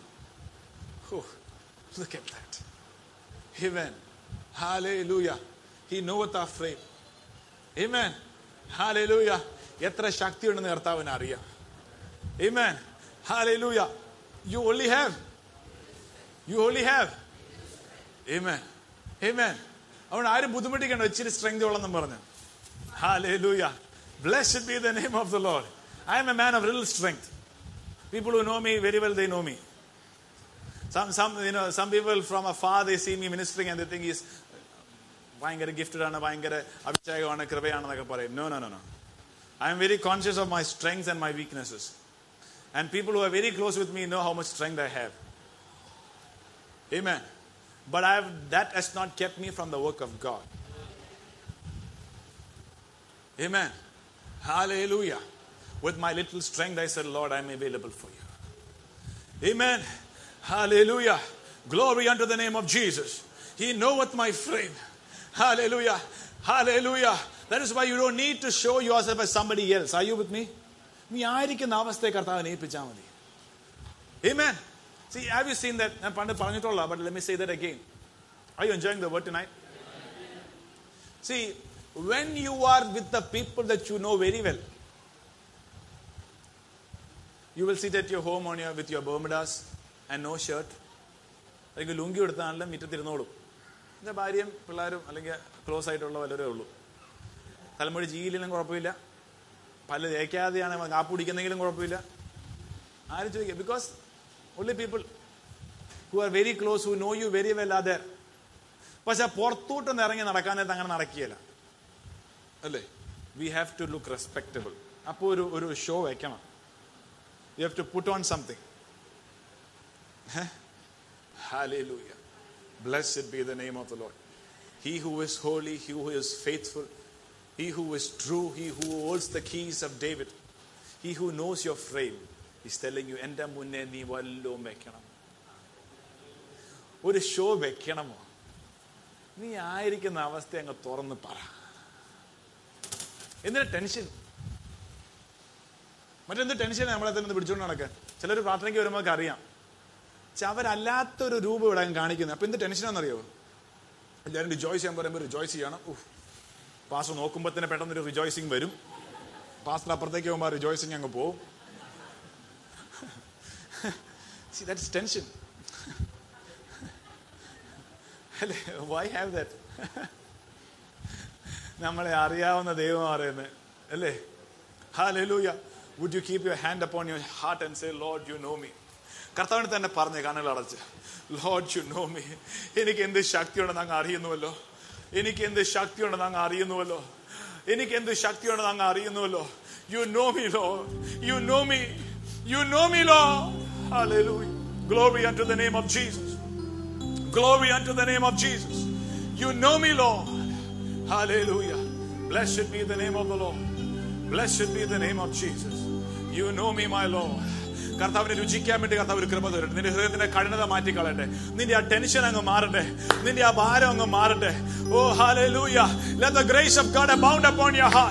Look at that. Amen. Hallelujah. He knoweth our frame. Amen. Hallelujah. എത്ര ശക്തിയുണ്ടെന്ന് കർത്താവിന് അറിയാം. Amen. Hallelujah. You only have. You only have. Amen. Amen. അതുകൊണ്ട് ആരും ബുദ്ധിമുട്ടിക്കണ്ട ഇച്ചിരി സ്ട്രെങ്ത് ഉള്ളെന്നും പറഞ്ഞു. Hallelujah. Blessed be the name of the Lord. I am a man of little strength. People who know me very well, they know me. Some, some, you know, some people from afar, they see me ministering and they think he's ഭയങ്കര gifted ആണ്, ഭയങ്കര അഭിഷേകമാണ്, കൃപയാണെന്നൊക്കെ പറയും. No, no, no, no. I am very conscious of my strengths and my weaknesses. And people who are very close with me know how much strength I have. Amen. But I have, that has not kept me from the work of God. Amen. Hallelujah. With my little strength, I said, Lord, I am available for you. Amen. Hallelujah. Glory unto the name of Jesus. He knoweth my frame. Hallelujah. Hallelujah. That is why you don't need to show yourself as somebody else. Are you with me? നീ ആയിരിക്കുന്ന അവസ്ഥയെ കർത്താവിനെ ഏൽപ്പിച്ചാൽ മതി. Amen. See, have you seen that? ഞാൻ പണ്ട് പറഞ്ഞിട്ടുള്ള, but let me say that again. Are you enjoying the word tonight? See, when you are with the people that you know very well, you will sit at your home on your, with your Bermudas and no shirt. അല്ലെങ്കിൽ ലുങ്കി എടുത്താണെങ്കിലും മുറ്റത്തിരുന്നോളും. എൻ്റെ ഭാര്യയും പിള്ളേരും അല്ലെങ്കിൽ close ആയിട്ടുള്ള വല്ലവരേ ഉള്ളൂ. തലമുടി ജീവിയില്ലെങ്കിലും കുഴപ്പമില്ല, പല്ല് തേക്കാതെയാണ് കാപ്പ് കുടിക്കുന്നെങ്കിലും കുഴപ്പമില്ല. ആരും ചോദിക്കുക. Because only people who are very close, who know you very well are there. പക്ഷെ പുറത്തോട്ടൊന്ന് ഇറങ്ങി നടക്കാനായിട്ട് അങ്ങനെ നടക്കുകയില്ല അല്ലേ? We have to look respectable. അപ്പോൾ ഒരു ഒരു ഷോ വെക്കണം. You have to put on something. Hallelujah. Blessed be the name of the Lord. He who is holy, he who is faithful, he who is true, he who holds the keys of David, he who knows your frame, is telling you, എൻ്റെ മുന്നേ നീ വല്ലതും വെക്കണം. ഒരു show വെക്കണമോ? നീ ആയിരിക്കുന്ന അവസ്ഥ അങ്ങ് തുറന്ന് പറ. എന്തിനാ ടെൻഷൻ? മറ്റെന്ത് ടെൻഷൻ നമ്മളെ തന്നെ പിടിച്ചുകൊണ്ട് നടക്കാൻ? ചിലർ പ്രാർത്ഥനയ്ക്ക് വരുമ്പോൾ അറിയാം, പക്ഷെ അവരല്ലാത്തൊരു രൂപം ഇവിടെ കാണിക്കുന്നത്. അപ്പൊ എന്ത് ടെൻഷനാണെന്നറിയോ? എല്ലാവരും റിജോയ്സ് ചെയ്യാൻ പറയുമ്പോൾ റിജോയ്സ് ചെയ്യണം. പാസ്റ്റർ നോക്കുമ്പോൾ തന്നെ പെട്ടെന്നൊരു റിജോയ്സിങ് വരും. പാസ്റ്റർ അപ്പുറത്തേക്ക് പോകുമ്പോൾ റിജോയ്സിങ് അങ്ങ് പോവും. See, that's tension. Why have that? നമ്മളെ അറിയാവുന്ന ദൈവം അറിയുന്നത് അല്ലേ? Hallelujah. Would you keep your hand upon your heart and say, Lord, you know me. കർത്താവിനെ തന്നെ പറഞ്ഞേ, കണ്ണുകൾ അടച്ച്. Lord, you know me. എനിക്ക് എന്ത് ശക്തിയുണ്ടെന്ന് അങ്ങ് അറിയുന്നുവല്ലോ. എനിക്ക് എന്ത് ശക്തിയുണ്ടെന്ന് അങ്ങ് അറിയുന്നുവല്ലോ. എനിക്ക് എന്ത് ശക്തിയുണ്ടെന്ന് അങ്ങ് അറിയുന്നുവല്ലോ. You know me, Lord. You know me. You know me, Lord. Hallelujah. Glory unto the name of Jesus. Glory unto the name of Jesus. You know me, Lord. Hallelujah. Blessed be the name of the Lord. Blessed be the name of Jesus. You know me, my Lord. കർത്താവിനെ രുചിക്കാൻ വേണ്ടി കർത്താവ് ഒരു കൃപ തരട്ടെ. നിന്റെ ഹൃദയത്തിന്റെ കഠിനത മാറ്റിക്കളട്ടെ. നിന്റെ ആ ടെൻഷൻ അങ്ങ് മാറട്ടെ. നിന്റെ ആ ഭാരം അങ്ങ് മാറട്ടെ. Oh, hallelujah. Let the grace of God abound upon your heart.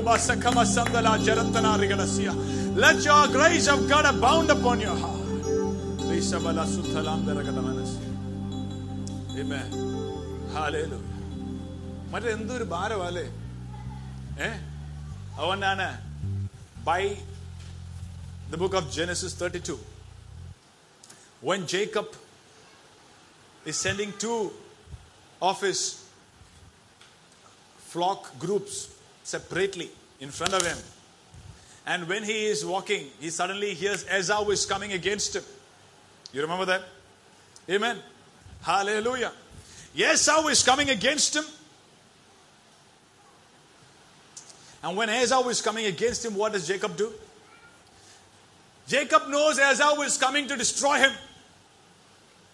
Let your grace of God abound upon your heart. Amen. Hallelujah. മറ്റേ എന്തൊരു ഭാരമല്ലേ? ഏ അതുകൊണ്ടാണ് by the book of Genesis thirty-two, when Jacob is sending two of his flock groups separately in front of him, and when he is walking, he suddenly hears Esau is coming against him. You remember that? Amen. Hallelujah. Esau is coming against him. And when Esau is coming against him, what does Jacob do? Jacob knows Esau is coming to destroy him.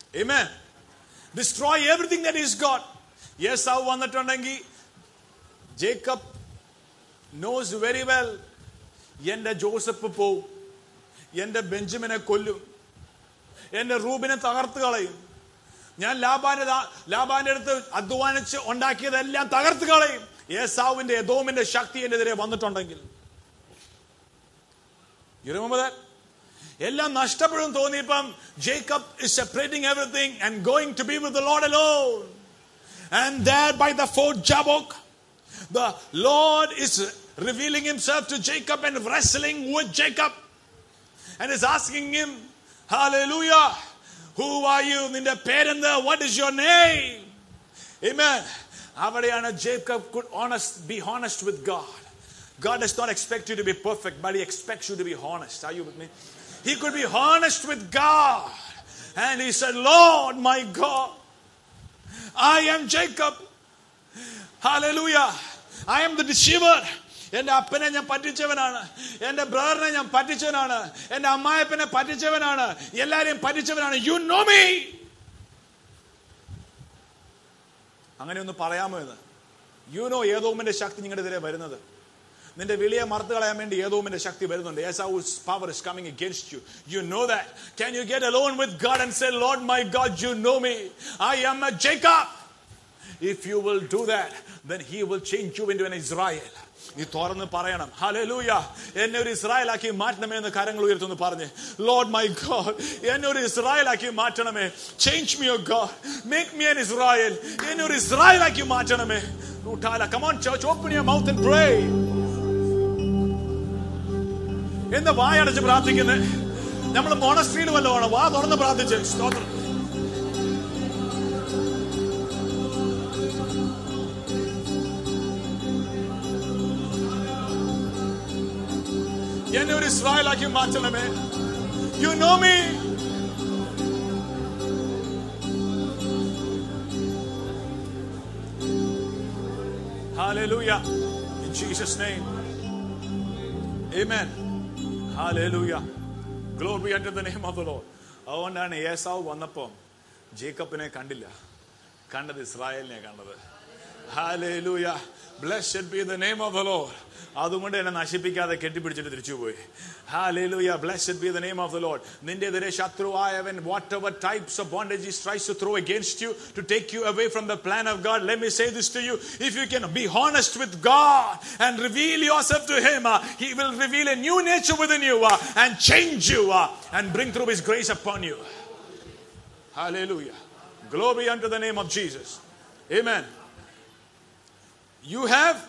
Amen. Destroy everything that he's got. Esau വന്നിട്ടുണ്ടെങ്കിൽ Jacob knows very well, എന്റെ Joseph പോവും, എന്റെ ബെഞ്ചമിനെ കൊല്ലും, എന്റെ റൂബിനെ തകർത്ത് കളയും, ഞാൻ ലാബാന്റെ ലാബാന്റെ അടുത്ത് അധ്വാനിച്ച് ഉണ്ടാക്കിയതെല്ലാം തകർത്ത് കളയും. ഏസാവിന്റെ എദോമിന്റെ ശക്തി എന്നെതിരെ വന്നിട്ടുണ്ടെങ്കിൽ. You remember that? എല്ലാം നഷ്ടപ്പെടും തോന്നിയപ്പം Jacob is separating everything and going to be with the Lord alone. And there by the fort Jabbok, the Lord is revealing himself to Jacob and wrestling with Jacob and is asking him, hallelujah, who are you? Ninde perentha, what is your name? Amen. Avareyana Jacob could honest, be honest with God. God does not expect you to be perfect, but he expects you to be honest. Are you with me? He could be honest with God. And he said, Lord, my God, I am Jacob. Hallelujah. I am the deceiver. എന്റെ അപ്പനെ ഞാൻ പറ്റിച്ചവനാണ്, എന്റെ ബ്രദറിനെ ഞാൻ പറ്റിച്ചവനാണ്, എന്റെ അമ്മായപ്പനെ പറ്റിച്ചവനാണ്, എല്ലാരെയും പറ്റിച്ചവനാണ്. You know me. അങ്ങനെ ഒന്ന് പറയാമോ എന്ന്? You know ഏദോമിന്റെ ശക്തി നിങ്ങളുടെ എതിരെ വരുന്നത്. നിന്റെ വിളിയെ മറന്നു കളയാൻ വേണ്ടി ഏദോമിന്റെ ശക്തി വരുന്നുണ്ട്. Esau's power is coming against you. You know that. Can you get alone with God and say, Lord my God, you know me. I am a Jacob. If you will do that, then he will change you into an Israel. നീ തുറന്ന് പറയണം, hallelujah, എന്നെ ഒരു ഇസ്രായേലാക്കി മാറ്റണമേ എന്ന് കരങ്ങൾ ഉയർത്തുന്നു പറഞ്ഞ്. Lord my God, എന്നെ ഒരു ഇസ്രായേലാക്കി മാറ്റണമേ. Change me, oh God. Make me an Israel. എന്നെ ഒരു ഇസ്രായേലാക്കി മാറ്റണമേ. Come on church, open your mouth and pray. എന്താ വായടച്ച് പ്രാർത്ഥിക്കുന്നത്? നമ്മൾ മോണസ്ട്രിയിൽ വല്ലതാണ് വാ തുറന്ന് പ്രാർത്ഥിച്ച്. സ്തോത്രം. എന്നെ ഒരു ഇസ്രായേലാക്കി മാറ്റണമേ. You know me. Hallelujah. In Jesus' name. Amen. Hallelujah. Glory unto the name of the Lord. അതുകൊണ്ടാണ് ഏസാവ് വന്നപ്പോൾ ജേക്കബിനെ കണ്ടില്ല, കണ്ടത് ഇസ്രായേലിനെ കണ്ടത്. Hallelujah. Blessed be the name of the Lord. അതുകൊണ്ട് എന്നെ നശിപ്പിക്കാതെ കെട്ടിപ്പിടിച്ചിട്ട് തിരിച്ചുപോയി. Hallelujah. Blessed be the name of the Lord. നിന്റെ എതിരെ ശത്രുവായവൻ whatever types of bondages tries to throw against you to take you away from the plan of God, let me say this to you. If you can be honest with God and reveal yourself to him, uh, he will reveal a new nature within you uh, and change you uh, and bring through his grace upon you. Hallelujah. Glory unto the name of Jesus. Amen. You have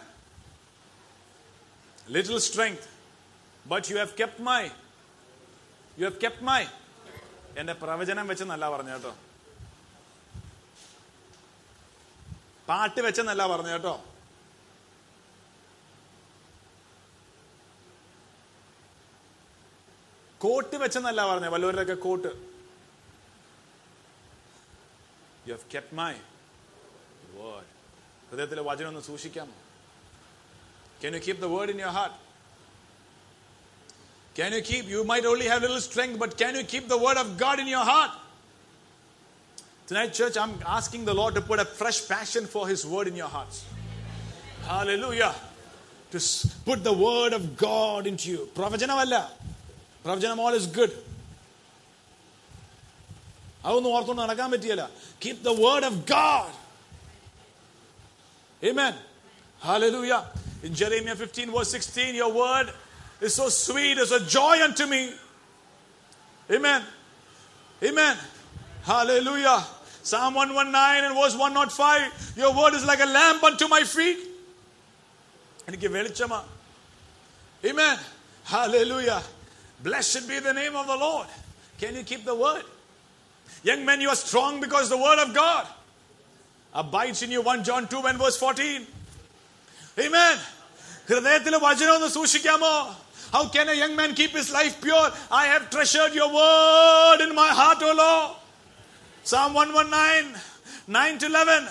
little strength, but you have kept my you have kept my എന്റെ പ്രവചനം വെച്ചെന്നല്ല പറഞ്ഞു കേട്ടോ, പാട്ട് വെച്ചെന്നല്ല പറഞ്ഞു കേട്ടോ, quote വെച്ചെന്നല്ല പറഞ്ഞ വല്ലവരുടെയൊക്കെ quote. You have kept my word. ഹൃദയത്തിലെ വചനം ഒന്ന് സൂക്ഷിക്കാമോ? Can you keep the word in your heart? Can you keep, you might only have little strength, but can you keep the word of God in your heart? Tonight, church, I'm asking the Lord to put a fresh passion for his word in your hearts. Hallelujah. To put the word of God into you. Pravajanamalla. Pravajanam all is good. Keep the word of God. Amen. Hallelujah. In Jeremiah fifteen verse sixteen, your word is so sweet as a joy unto me. Amen. Amen. Hallelujah. Psalm one nineteen and verse one oh five, your word is like a lamp unto my feet. Amen. Hallelujah. Blessed be the name of the Lord. Can you keep the word? Young men, you are strong because the word of God abides in you. First John two and verse fourteen. Amen. How can a young man keep his life pure? I have treasured your word in my heart, O Lord. Psalm one nineteen, nine to eleven.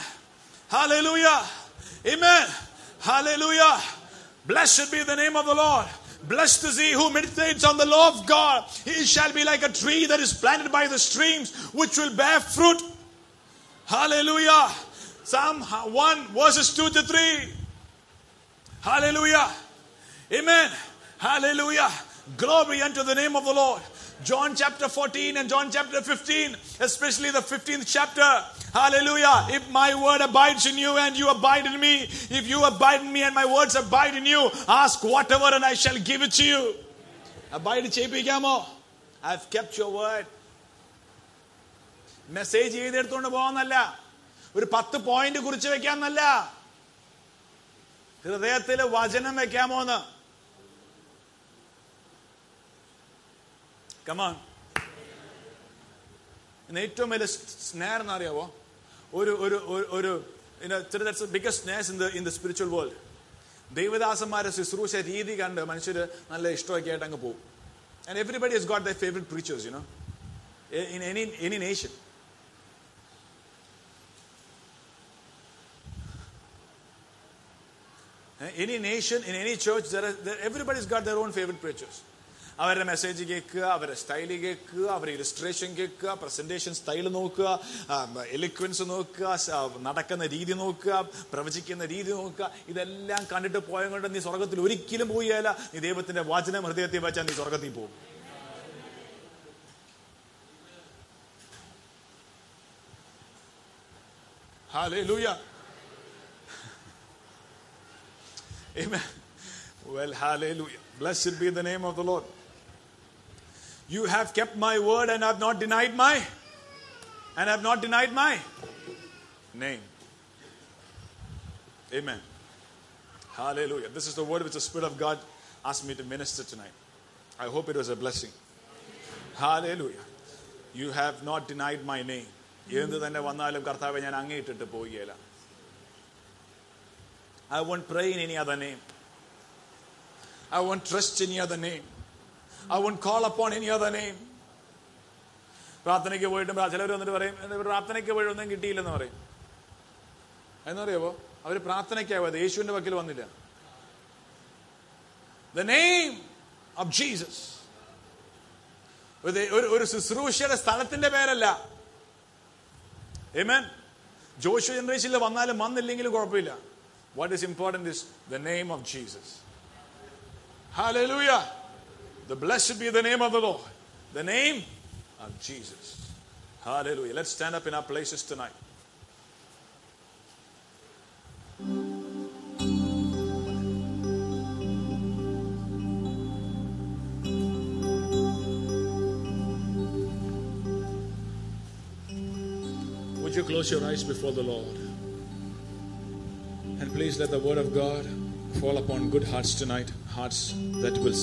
Hallelujah. Amen. Hallelujah. Blessed be the name of the Lord. Blessed is he who meditates on the law of God. He shall be like a tree that is planted by the streams, which will bear fruit. Hallelujah. Psalm one verses two to three. Hallelujah. Amen. Hallelujah. Glory unto the name of the Lord. John chapter fourteen and John chapter fifteen, especially the fifteenth chapter. Hallelujah. If my word abides in you and you abide in me, if you abide in me and my words abide in you, ask whatever and I shall give it to you. Abide cheyipikamo. I've kept your word. Message ചെയ്തെടുത്തോണ്ട് പോകുന്നല്ല, ഒരു പത്ത് point കുറിച്ച് വെക്കാന്നല്ല, ഹൃദയത്തിൽ വചനം വെക്കാമോന്ന്. Come on. ഇന്ന് ഏറ്റവും വലിയ സ്നേഹം എന്നറിയാവോ? ഒരു ഒരു ഒരു that's the biggest snares in the in the spiritual world. ദൈവദാസന്മാരെ ശുശ്രൂഷ രീതി കണ്ട് മനുഷ്യര് നല്ല ഇഷ്ടമൊക്കെ ആയിട്ട് അങ്ങ് പോകും. And everybody has got their favorite preachers, you know, in any any nation. Any nation, in any church, there are, there, everybody's got their own favorite preachers. അവരുടെ message കേൾക്കുക, അവരുടെ സ്റ്റൈല് കേൾക്കുക, അവരുടെ ഇലസ്ട്രേഷൻ കേൾക്കുക, പ്രസന്റേഷൻ സ്റ്റൈൽ നോക്കുക, എലിക്വൻസ് നോക്കുക, നടക്കുന്ന രീതി നോക്കുക, പ്രവചിക്കുന്ന രീതി നോക്കുക. ഇതെല്ലാം കണ്ടിട്ട് പോയതുകൊണ്ട് നീ സ്വർഗത്തിൽ ഒരിക്കലും പോവുകയില്ല. നീ ദൈവത്തിന്റെ വചനം ഹൃദയത്തിൽ വെച്ചാൽ നീ സ്വർഗത്തിൽ പോകും. Hallelujah. Amen. Well, hallelujah. Blessed be the name of the Lord. You have kept my word and have not denied my and have not denied my name. Amen. Hallelujah. This is the word which the Spirit of God asked me to minister tonight. I hope it was a blessing. Hallelujah. You have not denied my name. എന്ത് തന്നെ വന്നാലും കർത്താവേ ഞാൻ അങ്ങേയിട്ടിട്ട് പോവുകയില്ല. I won't pray in any other name. I won't trust any other name. I won't call upon any other name. പ്രാർത്ഥനയ്ക്ക് പോയിട്ടും ചിലവർ വന്നിട്ട് പറയും, പ്രാർത്ഥനയ്ക്ക് പോയി ഒന്നും കിട്ടിയില്ലെന്ന് പറയും. എന്നറിയാവോ? അവർ പ്രാർത്ഥനയ്ക്കാ പോയത്, യേശുവിന്റെ വക്കിൽ വന്നില്ല. The name of Jesus. ഒരു ശുശ്രൂഷയുടെ സ്ഥലത്തിന്റെ പേരല്ല. Amen. ജോഷു ജനറേഷനിൽ വന്നാലും വന്നില്ലെങ്കിലും കുഴപ്പമില്ല. What is important is the name of Jesus. Hallelujah. The blessed be the name of the Lord. The name of Jesus. Hallelujah. Let's stand up in our places tonight. Would you close your eyes before the Lord? And please let the word of God fall upon good hearts tonight, hearts that will